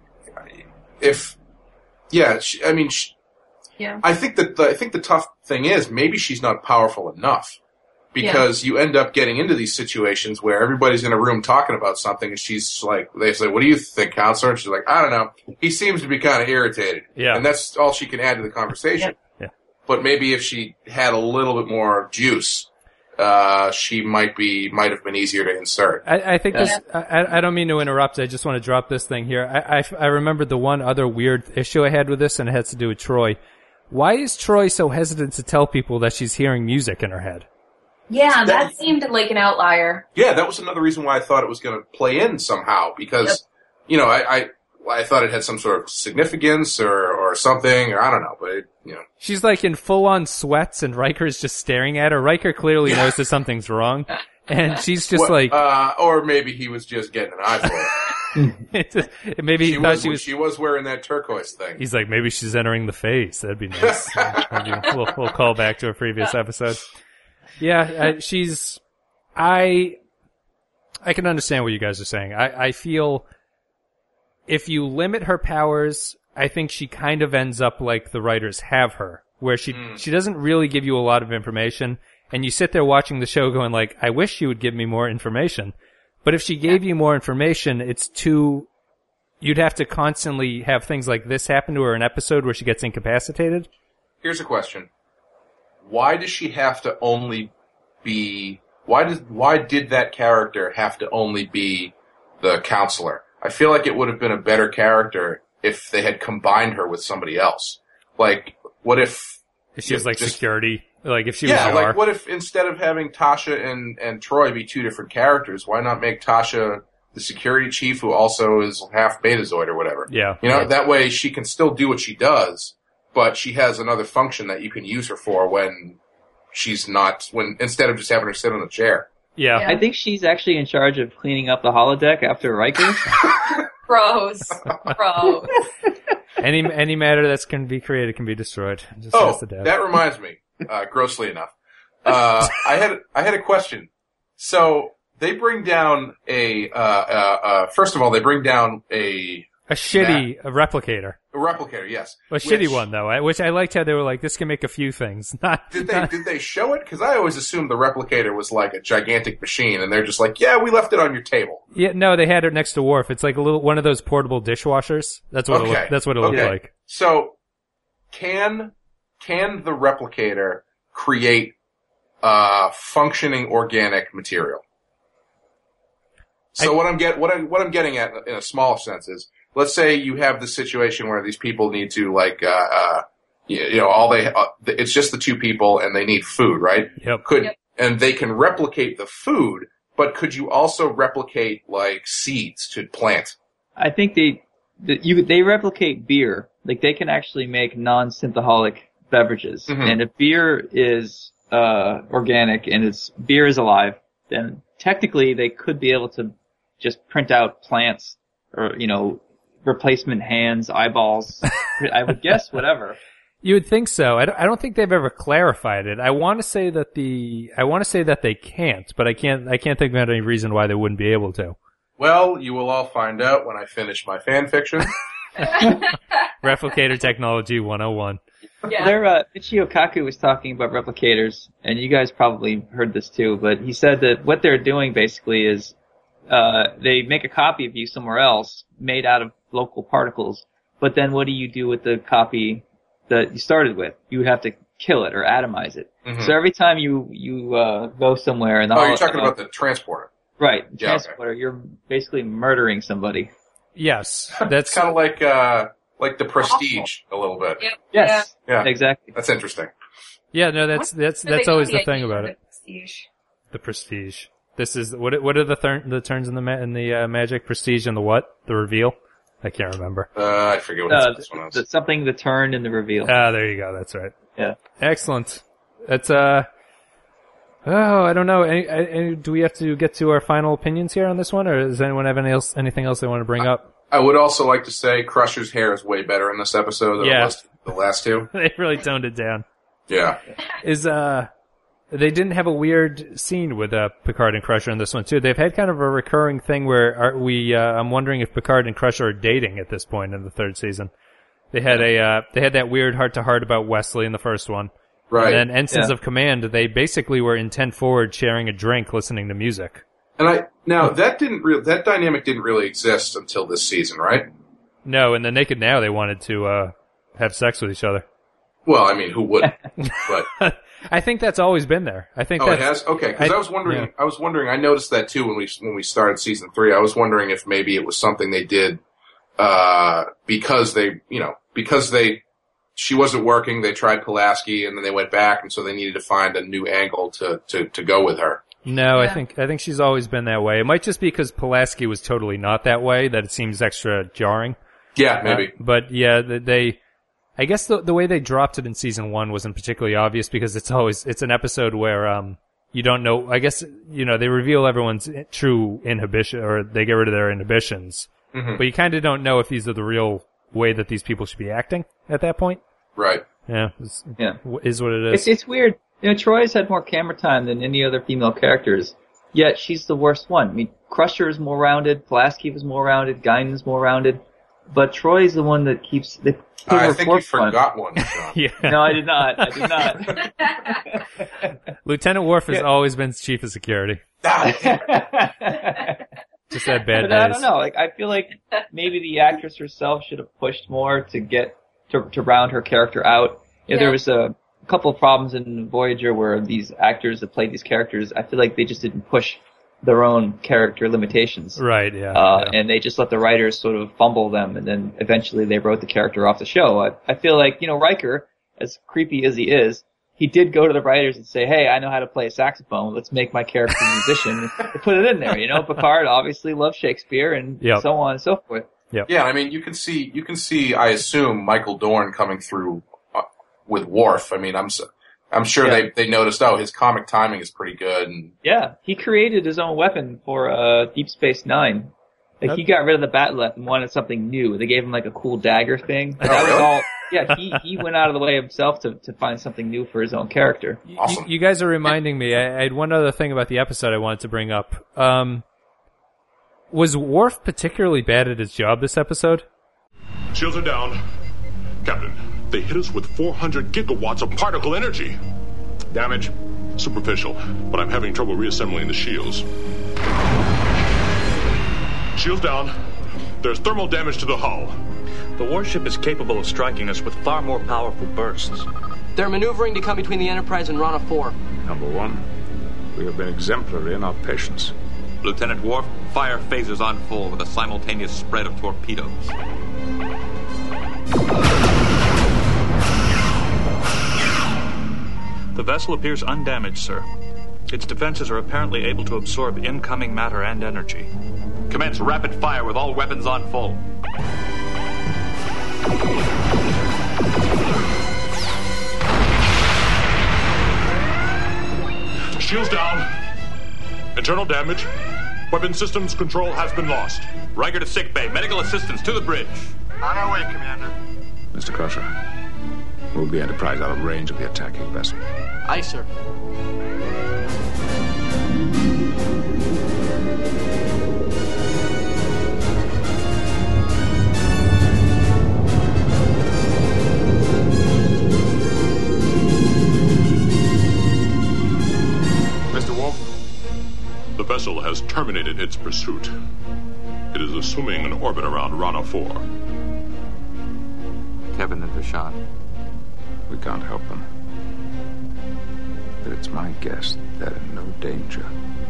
I think the tough thing is maybe she's not powerful enough because you end up getting into these situations where everybody's in a room talking about something and she's like, they say, what do you think, counselor? And she's like, I don't know. He seems to be kind of irritated. Yeah. And that's all she can add to the conversation. Yeah. But maybe if she had a little bit more juice, she might have been easier to insert. I think this, I don't mean to interrupt. I just want to drop this thing here. I remembered the one other weird issue I had with this, and it has to do with Troi. Why is Troi so hesitant to tell people that she's hearing music in her head? Yeah, that seemed like an outlier. Yeah, that was another reason why I thought it was going to play in somehow, because, you know, I thought it had some sort of significance or something, or I don't know, but it, you know. She's like in full-on sweats, and Riker's just staring at her. Riker clearly knows that something's wrong, and she's just or maybe he was just getting an eye for it. Maybe he thought she was wearing that turquoise thing. He's like, maybe she's entering the phase. That'd be nice. We'll call back to a previous episode. Yeah, I can understand what you guys are saying. I feel if you limit her powers, I think she kind of ends up like the writers have her, where she doesn't really give you a lot of information, and you sit there watching the show going like, I wish she would give me more information. But if she gave you more information, you'd have to constantly have things like this happen to her in an episode where she gets incapacitated. Here's a question. Why does she have to only be, why did that character have to only be the counselor? I feel like it would have been a better character if they had combined her with somebody else. Like, what if she was like security? Like if she was like what if instead of having Tasha and Troy be two different characters, why not make Tasha the security chief who also is half Betazoid or whatever? Yeah. You know, that way she can still do what she does, but she has another function that you can use her for when she's not, instead of just having her sit on a chair. Yeah. I think she's actually in charge of cleaning up the holodeck after Riker. Gross. Any matter that's can be created can be destroyed. Just that reminds me. Grossly enough, I had a question. So they bring down first of all, they bring down a shitty replicator. A replicator, yes. A shitty one though, which I liked how they were like, this can make a few things. Did they show it? Because I always assumed the replicator was like a gigantic machine, and they're just like, yeah, we left it on your table. Yeah, no, they had it next to Worf. It's like one of those portable dishwashers. That's what it looked like. So, can the replicator create functioning organic material? So what I'm getting at in a small sense is, let's say you have this situation where these people need to it's just the two people and they need food, right? Yep. And they can replicate the food, but could you also replicate like seeds to plant? I think they replicate beer. Like they can actually make non-synthaholic beverages. Mm-hmm. And if beer is organic and beer is alive, then technically they could be able to just print out plants or, replacement hands, eyeballs, I would guess whatever. You would think so. I don't think they've ever clarified it. I want to say that they can't, but I can't think of any reason why they wouldn't be able to. Well, you will all find out when I finish my fan fiction. Replicator technology 101. Yeah. Michio Kaku was talking about replicators, and you guys probably heard this too, but he said that what they're doing basically is they make a copy of you somewhere else made out of local particles, but then what do you do with the copy that you started with? You would have to kill it or atomize it. Mm-hmm. So every time you go somewhere in the you're talking about the transporter. Right, the transporter, you're basically murdering somebody. Yes. That's kind of like the Prestige a little bit. Yep. Yes. Yeah. Exactly. That's interesting. Yeah, no, that's always the thing about it. Prestige. The Prestige. This is what are the terms in the magic? Prestige and the what? The reveal? I can't remember. I forget what this one is. Something the turn and the reveal. Ah, there you go. That's right. Yeah. Excellent. That's I don't know. Do we have to get to our final opinions here on this one, or does anyone have anything else they want to bring up? I would also like to say Crusher's hair is way better in this episode than it was the last two. They really toned it down. Yeah. They didn't have a weird scene with Picard and Crusher in this one too. They've had kind of a recurring thing where I'm wondering if Picard and Crusher are dating at this point in the third season. They had that weird heart-to-heart about Wesley in the first one. Right. And then Ensigns of Command, they basically were in 10 forward sharing a drink, listening to music. And that dynamic didn't really exist until this season, right? No, in the Naked Now they wanted to have sex with each other. Well, I mean, who wouldn't? But I think that's always been there. I think it has? Okay, because I was wondering. Yeah. I was wondering. I noticed that too when we started season 3. I was wondering if maybe it was something they did because she wasn't working. They tried Pulaski, and then they went back, and so they needed to find a new angle to go with her. No, Yeah. I think she's always been that way. It might just be because Pulaski was totally not that way that it seems extra jarring. Yeah, maybe. But yeah, I guess the way they dropped it in season 1 wasn't particularly obvious because it's an episode where you don't know. I guess they reveal everyone's true inhibition, or they get rid of their inhibitions, but you kind of don't know if these are the real way that these people should be acting at that point. Right. Yeah. Is what it is. It's weird. Troy's had more camera time than any other female characters, yet she's the worst one. I mean, Crusher is more rounded, Pulaski was more rounded, Guinan's more rounded, but Troy's the one that keeps the. I think you forgot one, John. Yeah. No, I did not. Lieutenant Worf has always been chief of security. Just had bad days. I don't know. I feel like maybe the actress herself should have pushed more to get to round her character out. There was a couple of problems in Voyager where these actors that played these characters, I feel like they just didn't push their own character limitations. Right, yeah. And they just let the writers sort of fumble them, and then eventually they wrote the character off the show. I feel like, Riker, as creepy as he is, he did go to the writers and say, hey, I know how to play a saxophone, let's make my character a musician, and put it in there, Picard obviously loves Shakespeare, and so on and so forth. Yep. Yeah, I mean, you can see, I assume, Michael Dorn coming through with Worf. I mean, I'm sure they noticed, his comic timing is pretty good. And yeah, he created his own weapon for Deep Space Nine. He got rid of the Bat'leth and wanted something new. They gave him a cool dagger thing. That was all. Yeah, he went out of the way himself to find something new for his own character. Awesome. You guys are reminding me. I had one other thing about the episode I wanted to bring up. Was Worf particularly bad at his job this episode? Shields are down. Captain, they hit us with 400 gigawatts of particle energy. Damage? Superficial, but I'm having trouble reassembling the shields. Shields down. There's thermal damage to the hull. The warship is capable of striking us with far more powerful bursts. They're maneuvering to come between the Enterprise and Rana 4. Number 1, we have been exemplary in our patience. Lieutenant Worf, fire phasers on full with a simultaneous spread of torpedoes. The vessel appears undamaged, sir. Its defenses are apparently able to absorb incoming matter and energy. Commence rapid fire with all weapons on full. Shields down. Internal damage. Weapon systems control has been lost. Riker to sickbay. Medical assistance to the bridge. On our way, Commander. Mr. Crusher, move the Enterprise out of range of the attacking vessel. Aye, sir. Mr. Wolf? The vessel has terminated its pursuit. It is assuming an orbit around Rana 4. Kevin and Rashawn. We can't help them. But it's my guess they're in no danger.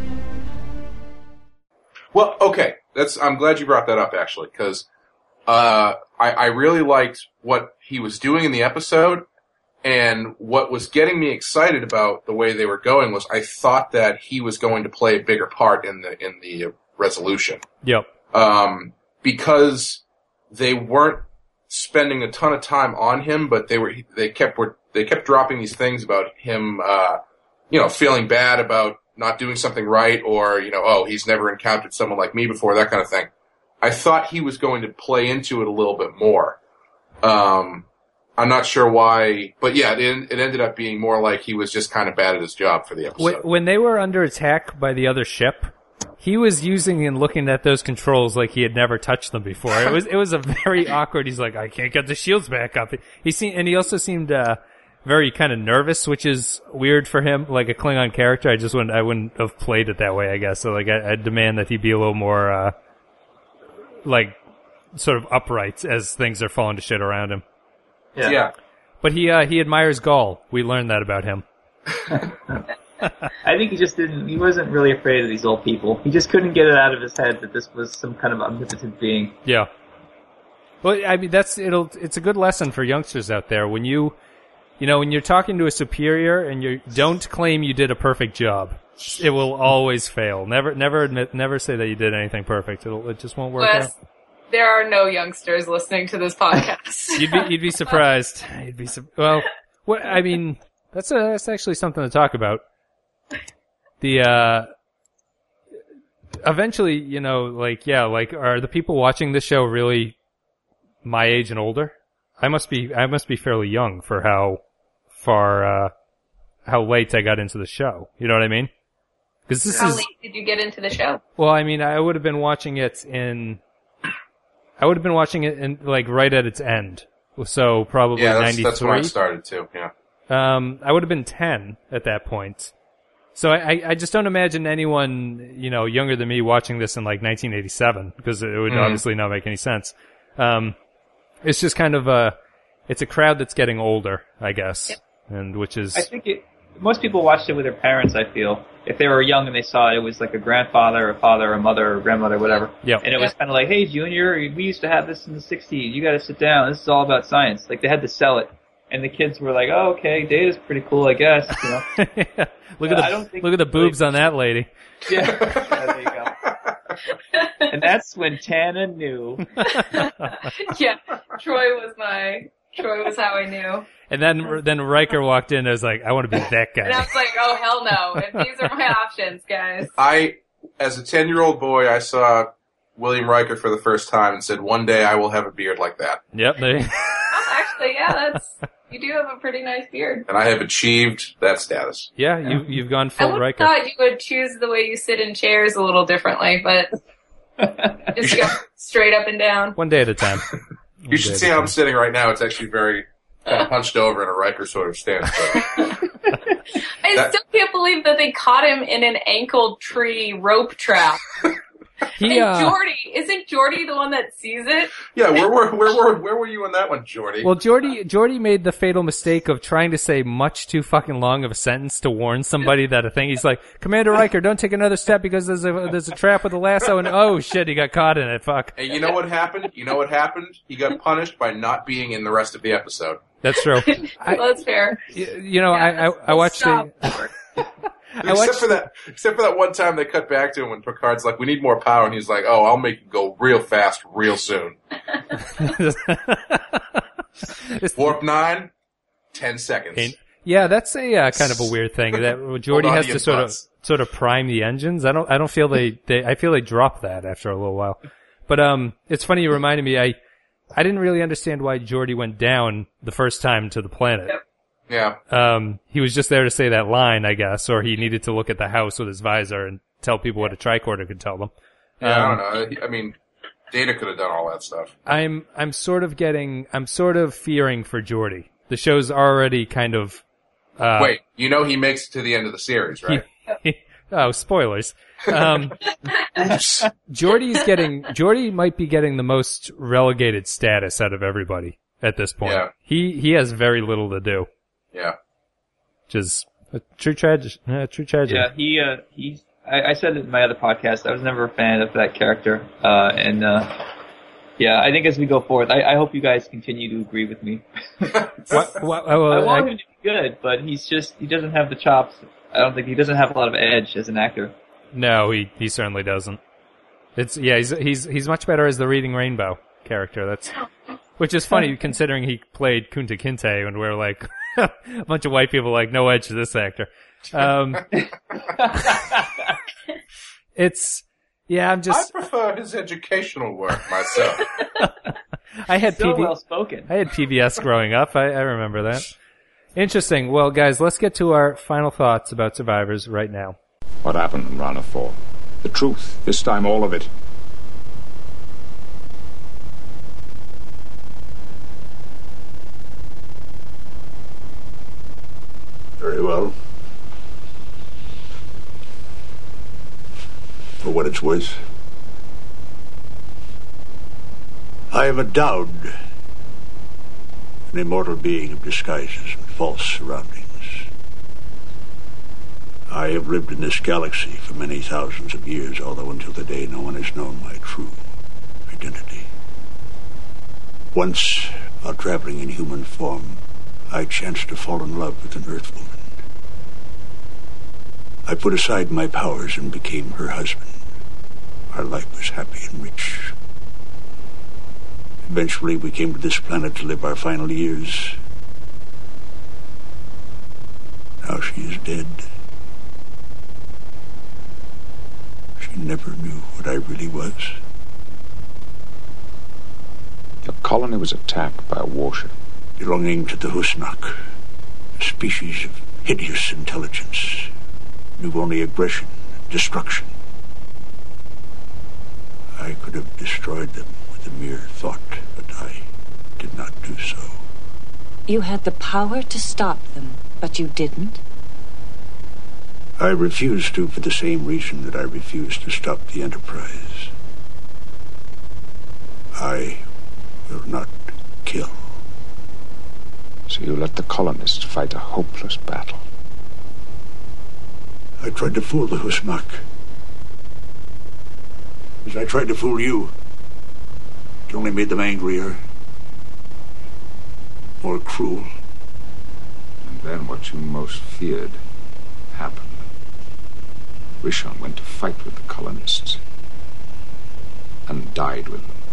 Well, okay. I'm glad you brought that up, actually, because I really liked what he was doing in the episode, and what was getting me excited about the way they were going was I thought that he was going to play a bigger part in the resolution. Yep. Because they weren't spending a ton of time on him, but they kept dropping these things about him, feeling bad about not doing something right, or, he's never encountered someone like me before, that kind of thing. I thought he was going to play into it a little bit more. I'm not sure why, but yeah, it ended up being more like he was just kind of bad at his job for the episode. When they were under attack by the other ship, he was using and looking at those controls like he had never touched them before. It was a very awkward. He's like, I can't get the shields back up. He also seemed very kind of nervous, which is weird for him, like a Klingon character. I wouldn't have played it that way, I guess. So I demand that he be a little more sort of upright as things are falling to shit around him. Yeah. But he admires Gaul. We learned that about him. I think he wasn't really afraid of these old people. He just couldn't get it out of his head that this was some kind of omnipotent being. Yeah. Well, I mean, it's a good lesson for youngsters out there. When when you're talking to a superior and you don't claim you did a perfect job. It will always fail. Never say that you did anything perfect. It just won't work Wes, out. there are no youngsters listening to this podcast. You'd be surprised. Well, what I mean, that's actually something to talk about. Eventually, are the people watching this show really my age and older? I must be fairly young for how late I got into the show. You know what I mean? Because How late did you get into the show? Well, I mean, I would have been watching it in like right at its end. So probably 93. That's when I started too. Yeah. I would have been 10 at that point. So I just don't imagine anyone, younger than me watching this in like 1987 because it would obviously not make any sense. It's just kind of it's a crowd that's getting older, I guess. Yep. And which is... I think most people watched it with their parents, I feel. If they were young and they saw it, it was like a grandfather, a father, a mother, a grandmother, whatever. Yep. And it was kind of like, hey, Junior, we used to have this in the 60s. You got to sit down. This is all about science. Like, they had to sell it. And the kids were like, oh, okay, data's pretty cool, I guess. Yeah. Look at the boobs on that lady. Yeah, there you go. And that's when Tana knew. Yeah, Troy was how I knew. And then Riker walked in and was like, I want to be that guy. And I was like, oh, hell no. If these are my options, guys. As a 10-year-old boy, I saw William Riker for the first time and said, one day I will have a beard like that. Yep. Actually, yeah, you do have a pretty nice beard. And I have achieved that status. Yeah, you've gone full Riker. I thought you would choose the way you sit in chairs a little differently, but just go straight up and down. One day at a time. You should see how I'm sitting right now. It's actually very kind of hunched over in a Riker sort of stance. I still can't believe that they caught him in an ankle tree rope trap. Isn't Geordi the one that sees it? Yeah, where were you in that one, Geordi? Well, Geordi made the fatal mistake of trying to say much too fucking long of a sentence to warn somebody that a thing. He's like, Commander Riker, don't take another step because there's a trap with a lasso, and oh shit, he got caught in it. Fuck. And you know what happened? He got punished by not being in the rest of the episode. That's true. That's fair. I watched Except for that one time they cut back to him when Picard's like, we need more power, and he's like, oh, I'll make it go real fast real soon. Warp 9, 10 seconds. Yeah, that's a kind of a weird thing that Geordi has to sort of prime the engines. I don't feel I feel they drop that after a little while. But it's funny you reminded me. I didn't really understand why Geordi went down the first time to the planet. Yep. Yeah. He was just there to say that line, I guess, or he needed to look at the house with his visor and tell people what a tricorder could tell them. Yeah, I don't know. I mean, Data could have done all that stuff. I'm sort of fearing for Geordi. The show's already kind of, wait, he makes it to the end of the series, right? Oh, spoilers. Geordi might be getting the most relegated status out of everybody at this point. Yeah. He has very little to do. Yeah. Which is a true tragedy. Yeah, I said it in my other podcast, I was never a fan of that character. I think as we go forward, I hope you guys continue to agree with me. I want him to be good, but he doesn't have the chops. I don't think he doesn't have a lot of edge as an actor. No, he certainly doesn't. He's much better as the Reading Rainbow character. Which is funny considering he played Kunta Kinte, and we're like a bunch of white people like no edge to this actor. I prefer his educational work myself. I had well spoken. I had PBS growing up. I remember that. Interesting. Well, guys, let's get to our final thoughts about Survivors right now. What happened in Rana 4? The truth. This time, all of it. Very well. For what it's worth, I am endowed an immortal being of disguises and false surroundings. I have lived in this galaxy for many thousands of years, although until today no one has known my true identity. Once, while traveling in human form, I chanced to fall in love with an Earth woman. I put aside my powers and became her husband. Our life was happy and rich. Eventually, we came to this planet to live our final years. Now she is dead. She never knew what I really was. Your colony was attacked by a warship belonging to the Husnak, a species of hideous intelligence, knew only aggression and destruction. I could have destroyed them with a mere thought, but I did not do so. You had the power to stop them, but you didn't? I refused to for the same reason that I refused to stop the Enterprise. I will not kill. So you let the colonists fight a hopeless battle. I tried to fool the Husnak. As I tried to fool you. It only made them angrier. More cruel. And then what you most feared happened. Rishon went to fight with the colonists. And died with them.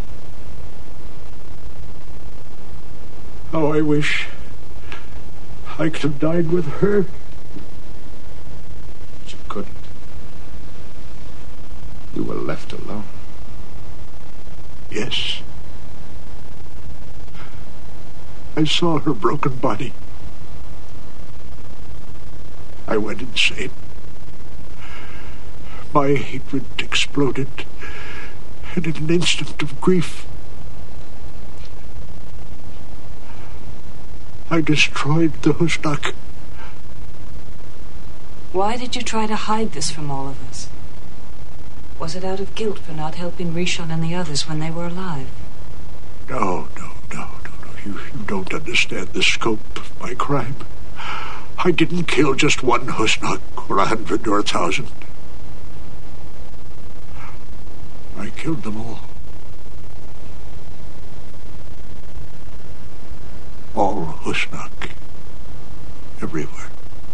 Oh, I wish I could have died with her. But you couldn't. You were left alone. Yes. I saw her broken body. I went insane. My hatred exploded, and in an instant of grief, I destroyed the Husnak. Why did you try to hide this from all of us? Was it out of guilt for not helping Rishon and the others when they were alive? No. You don't understand the scope of my crime. I didn't kill just one Husnak, or 100 or 1,000. I killed them all. All Husnak. Everywhere.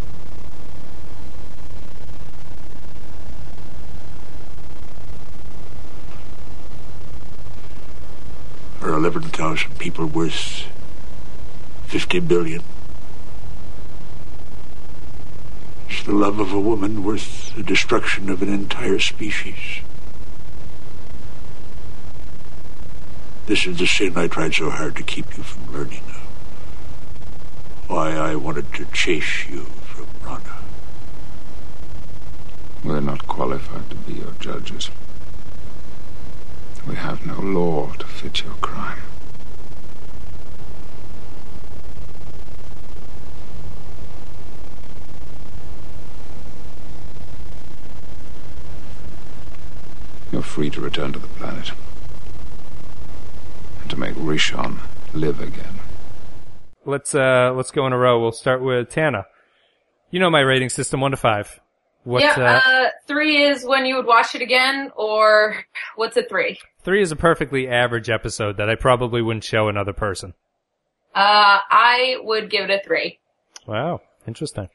There are 11,000 people worth 50 billion. It's the love of a woman worth the destruction of an entire species. This is the sin I tried so hard to keep you from learning. Why I wanted to chase you from Rana. We're not qualified to be your judges. We have no law to fit your crime. You're free to return to the planet. And to make Rishon live again. Let's go in a row. We'll start with Tana. You know my rating system, 1 to 5. What, 3 is when you would watch it again, or what's a 3? 3 is a perfectly average episode that I probably wouldn't show another person. I would give it a 3. Wow, interesting.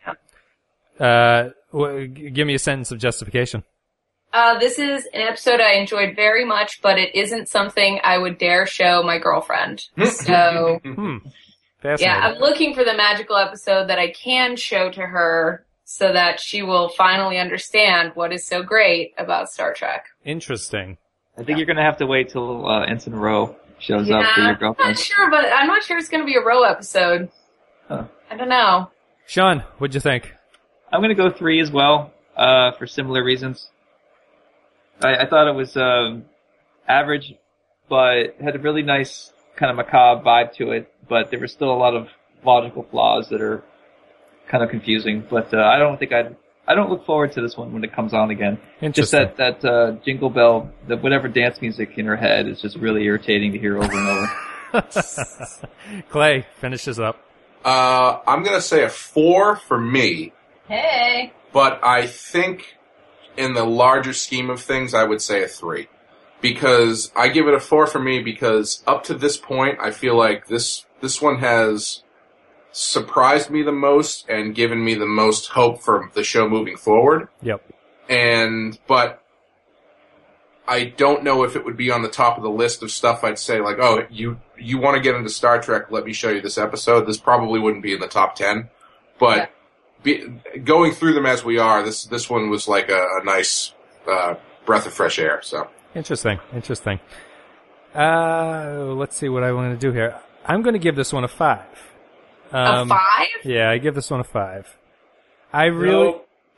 Give me a sentence of justification. This is an episode I enjoyed very much, but it isn't something I would dare show my girlfriend. So, yeah, I'm looking for the magical episode that I can show to her so that she will finally understand what is so great about Star Trek. Interesting. I think you're going to have to wait till Ensign Ro shows up for your girlfriend. I'm not sure, but I'm not sure it's going to be a Ro episode. Huh. I don't know. Sean, what'd you think? I'm going to go 3 as well, for similar reasons. I thought it was average, but had a really nice kind of macabre vibe to it, but there were still a lot of logical flaws that are kind of confusing. But I don't look forward to this one when it comes on again. Just that jingle bell, whatever dance music in her head is just really irritating to hear over and over. Clay, finish this up. I'm going to say a 4 for me. Hey. But I think in the larger scheme of things, I would say a 3. Because I give it a 4 for me because up to this point, I feel like this one has surprised me the most and given me the most hope for the show moving forward. Yep. But I don't know if it would be on the top of the list of stuff I'd say, like, oh, you want to get into Star Trek, let me show you this episode. This probably wouldn't be in the top 10. But going through them as we are, this one was like a nice breath of fresh air. So Interesting. Let's see what I want to do here. I'm going to give this one a 5. A 5? Yeah, I give this one a 5. I really...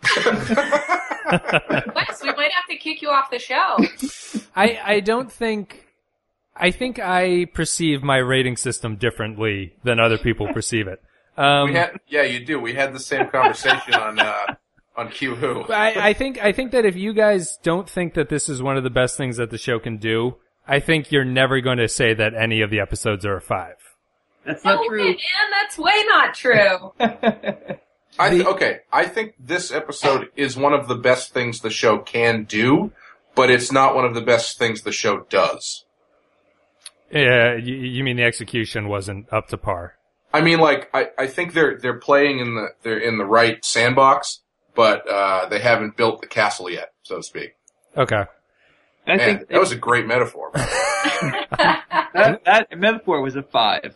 Wes, we might have to kick you off the show. I don't think... I think I perceive my rating system differently than other people perceive it. You do. We had the same conversation on Q Who. I think that if you guys don't think that this is one of the best things that the show can do, I think you're never going to say that any of the episodes are a 5. That's not true. Man, that's way not true. I think this episode is one of the best things the show can do, but it's not one of the best things the show does. Yeah, you mean the execution wasn't up to par? I mean, like, I think they're playing in the right sandbox, but they haven't built the castle yet, so to speak. Okay. I think that was a great metaphor. that metaphor was a 5.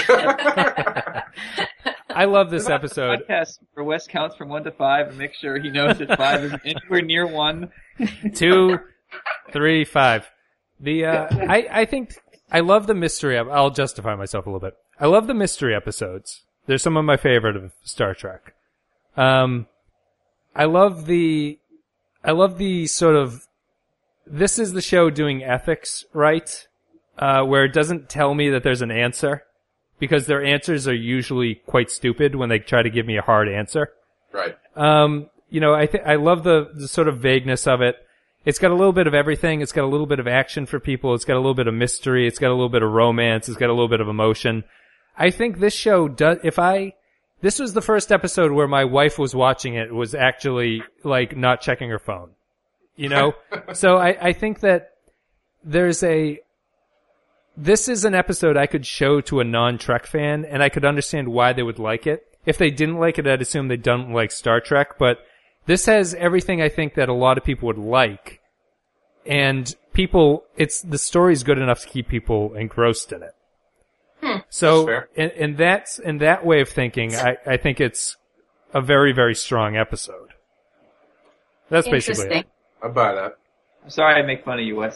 I love this episode. Podcast where Wes counts from 1 to 5 and make sure he knows that 5 is anywhere near 1. 2, 3, 5. I think I love the mystery. I'll justify myself a little bit. I love the mystery episodes. They're some of my favorite of Star Trek. I love the sort of, this is the show doing ethics right, where it doesn't tell me that there's an answer, because their answers are usually quite stupid when they try to give me a hard answer. Right. I love the sort of vagueness of it. It's got a little bit of everything. It's got a little bit of action for people. It's got a little bit of mystery. It's got a little bit of romance. It's got a little bit of emotion. I think this show does, this was the first episode where my wife was watching it, was actually, like, not checking her phone. You know? So I think that this is an episode I could show to a non-Trek fan, and I could understand why they would like it. If they didn't like it, I'd assume they don't like Star Trek, but this has everything I think that a lot of people would like. And the story's good enough to keep people engrossed in it. So, in that way of thinking, I think it's a very, very strong episode. That's basically it. I buy that. I'm sorry I make fun of you, Wes.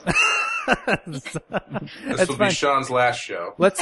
This will be Sean's last show. Let's,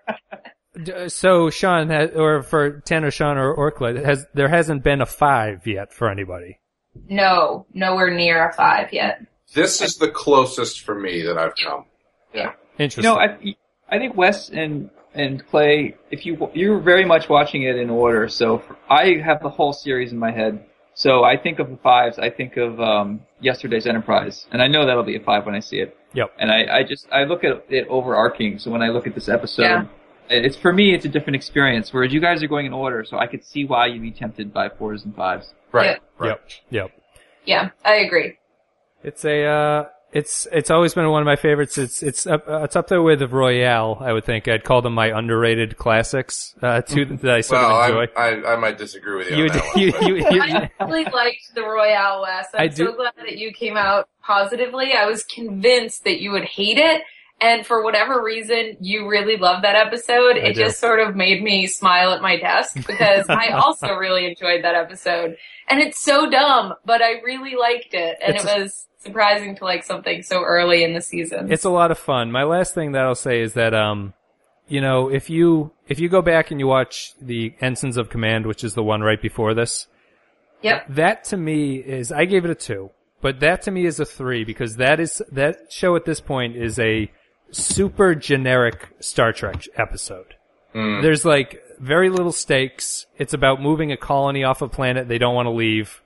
so Sean, for Tanner, Sean, or Orkla, there hasn't been a 5 yet for anybody. No, nowhere near a 5 yet. This is the closest for me that I've come. Yeah. Interesting. I think Wes and Clay, you're very much watching it in order. So I have the whole series in my head. So I think of the 5s. I think of Yesterday's Enterprise, and I know that'll be a 5 when I see it. Yep. And I look at it overarching. So when I look at this episode, it's for me it's a different experience. Whereas you guys are going in order, so I could see why you'd be tempted by 4s and 5s. Right. Yep. Yeah, I agree. It's it's always been one of my favorites. It's up there with Royale. I would think I'd call them my underrated classics. That I sort of enjoy. I might disagree with you on that one. I really liked the Royale, Wes. I'm so glad that you came out positively. I was convinced that you would hate it. And for whatever reason, you really loved that episode. It just sort of made me smile at my desk because I also really enjoyed that episode. And it's so dumb, but I really liked it. And it was surprising to like something so early in the season. It's a lot of fun. My last thing that I'll say is that, if you go back and you watch the Ensigns of Command, which is the one right before this. Yep. That to me I gave it a 2, but that to me is a 3 because that show at this point is a super generic Star Trek episode. There's like very little stakes. It's about moving a colony off a planet they don't want to leave.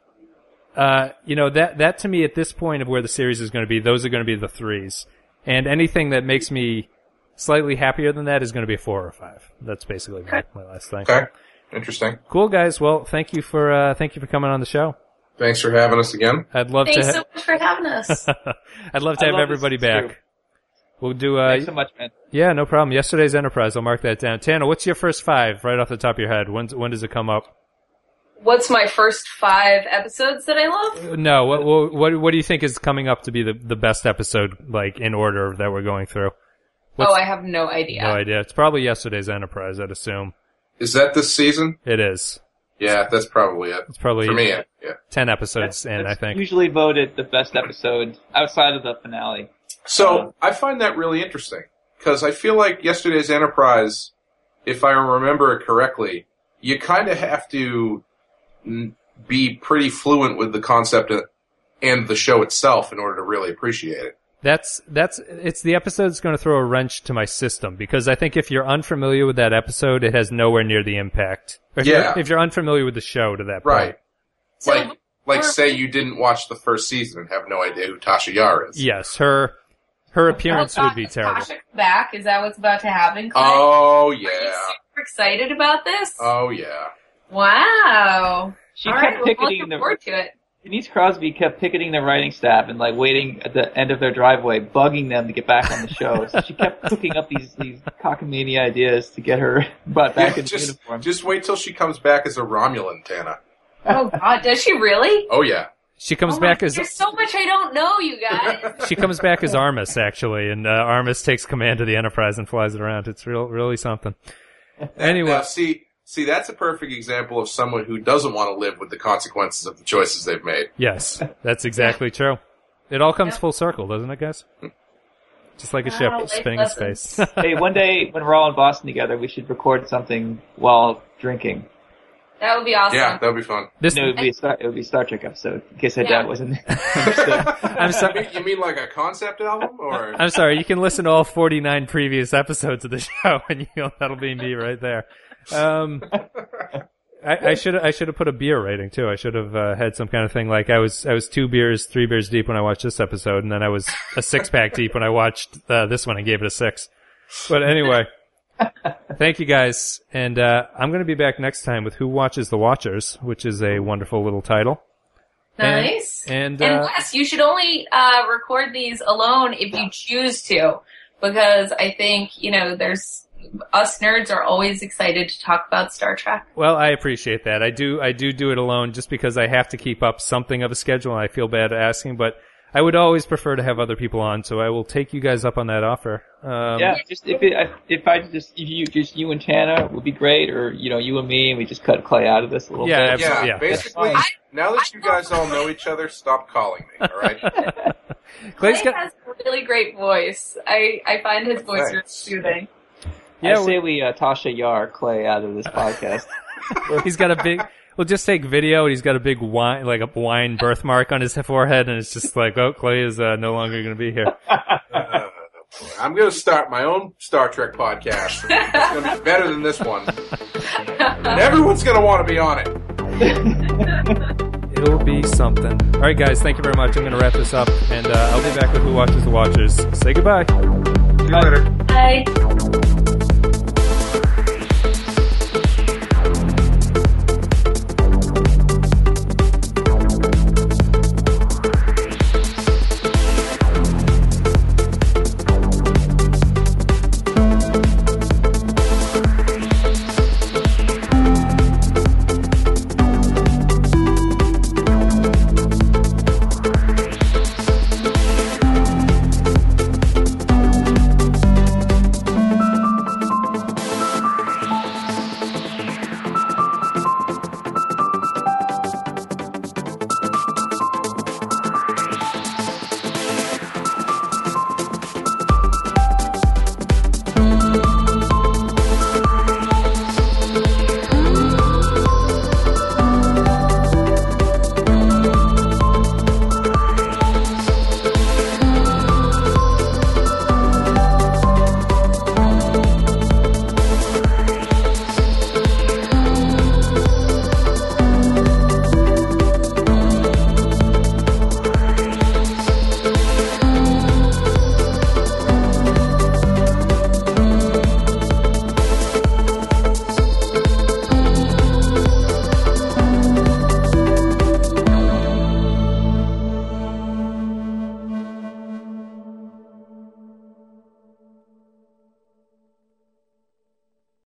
That to me at this point of where the series is going to be, those are going to be the 3s. And anything that makes me slightly happier than that is going to be a 4 or 5. That's basically my last thing. Okay. Interesting. Cool, guys. Well, thank you for coming on the show. Thanks for having us again. I'd love Thanks so much for having us. I'd love to have everybody back. We'll do. Thanks so much, man. Yeah, no problem. Yesterday's Enterprise. I'll mark that down. Tana, what's your first 5 right off the top of your head? When does it come up? What's my first 5 episodes that I love? No. What do you think is coming up to be the best episode, like in order that we're going through? I have no idea. No idea. It's probably yesterday's Enterprise, I'd assume. Is that this season? It is. Yeah, that's probably it. It's probably for me. Yeah. 10 episodes in, I think. Usually voted the best episode outside of the finale. So I find that really interesting because I feel like yesterday's Enterprise, if I remember it correctly, you kind of have to be pretty fluent with the concept and the show itself in order to really appreciate it. It's the episode that's going to throw a wrench to my system because I think if you're unfamiliar with that episode, it has nowhere near the impact. If you're unfamiliar with the show to that point. Right. Like say you didn't watch the first season and have no idea who Tasha Yar is. Yes, her appearance would be terrible. Tasha back? Is that what's about to happen, Clay? Oh, yeah. Are you super excited about this? Oh, yeah. Wow. She kept picketing looking forward to it. Denise Crosby kept picketing the writing staff and like waiting at the end of their driveway, bugging them to get back on the show. So she kept cooking up these cockamamie ideas to get her brought back into uniform. Just wait till she comes back as a Romulan, Tana. Oh God, does she really? Oh yeah. She comes back as... There's so much I don't know, you guys. She comes back as Armus, actually, and Armus takes command of the Enterprise and flies it around. It's really something. Anyway. Now, see, that's a perfect example of someone who doesn't want to live with the consequences of the choices they've made. Yes, that's exactly true. It all comes full circle, doesn't it, guys? Just like a ship spinning in space. Hey, one day when we're all in Boston together, we should record something while drinking. That would be awesome. Yeah, that would be fun. It would be a Star Trek episode, in case that wasn't understood. I'm sorry. You mean like a concept album? Or I'm sorry, you can listen to all 49 previous episodes of the show, and that'll be me right there. I should have put a beer rating too. I should have had some kind of thing like I was 3 beers deep when I watched this episode, and then I was a 6-pack deep when I watched this one and gave it a 6. But anyway, thank you guys, and I'm going to be back next time with Who Watches the Watchers, which is a wonderful little title. Nice. And Wes, you should only record these alone if you choose to, because I think there's. Us nerds are always excited to talk about Star Trek. Well, I appreciate that. I do it alone just because I have to keep up something of a schedule, and I feel bad asking, but I would always prefer to have other people on, so I will take you guys up on that offer. Just if you and Tana would be great, or you and me, and we just cut Clay out of this a little bit. Absolutely. Yeah, basically, now that you guys all know each other, stop calling me, all right? Clay has a really great voice. I find his voice really soothing. Yeah, I say we Tasha Yar Clay out of this podcast. He's got a big... We'll just take video, and he's got a big wine birthmark on his forehead, and it's just like, oh, Clay is no longer going to be here. I'm going to start my own Star Trek podcast. It's going to be better than this one. And everyone's going to want to be on it. It'll be something. All right, guys, thank you very much. I'm going to wrap this up, and I'll be back with Who Watches the Watchers. Say goodbye. See you later. Bye.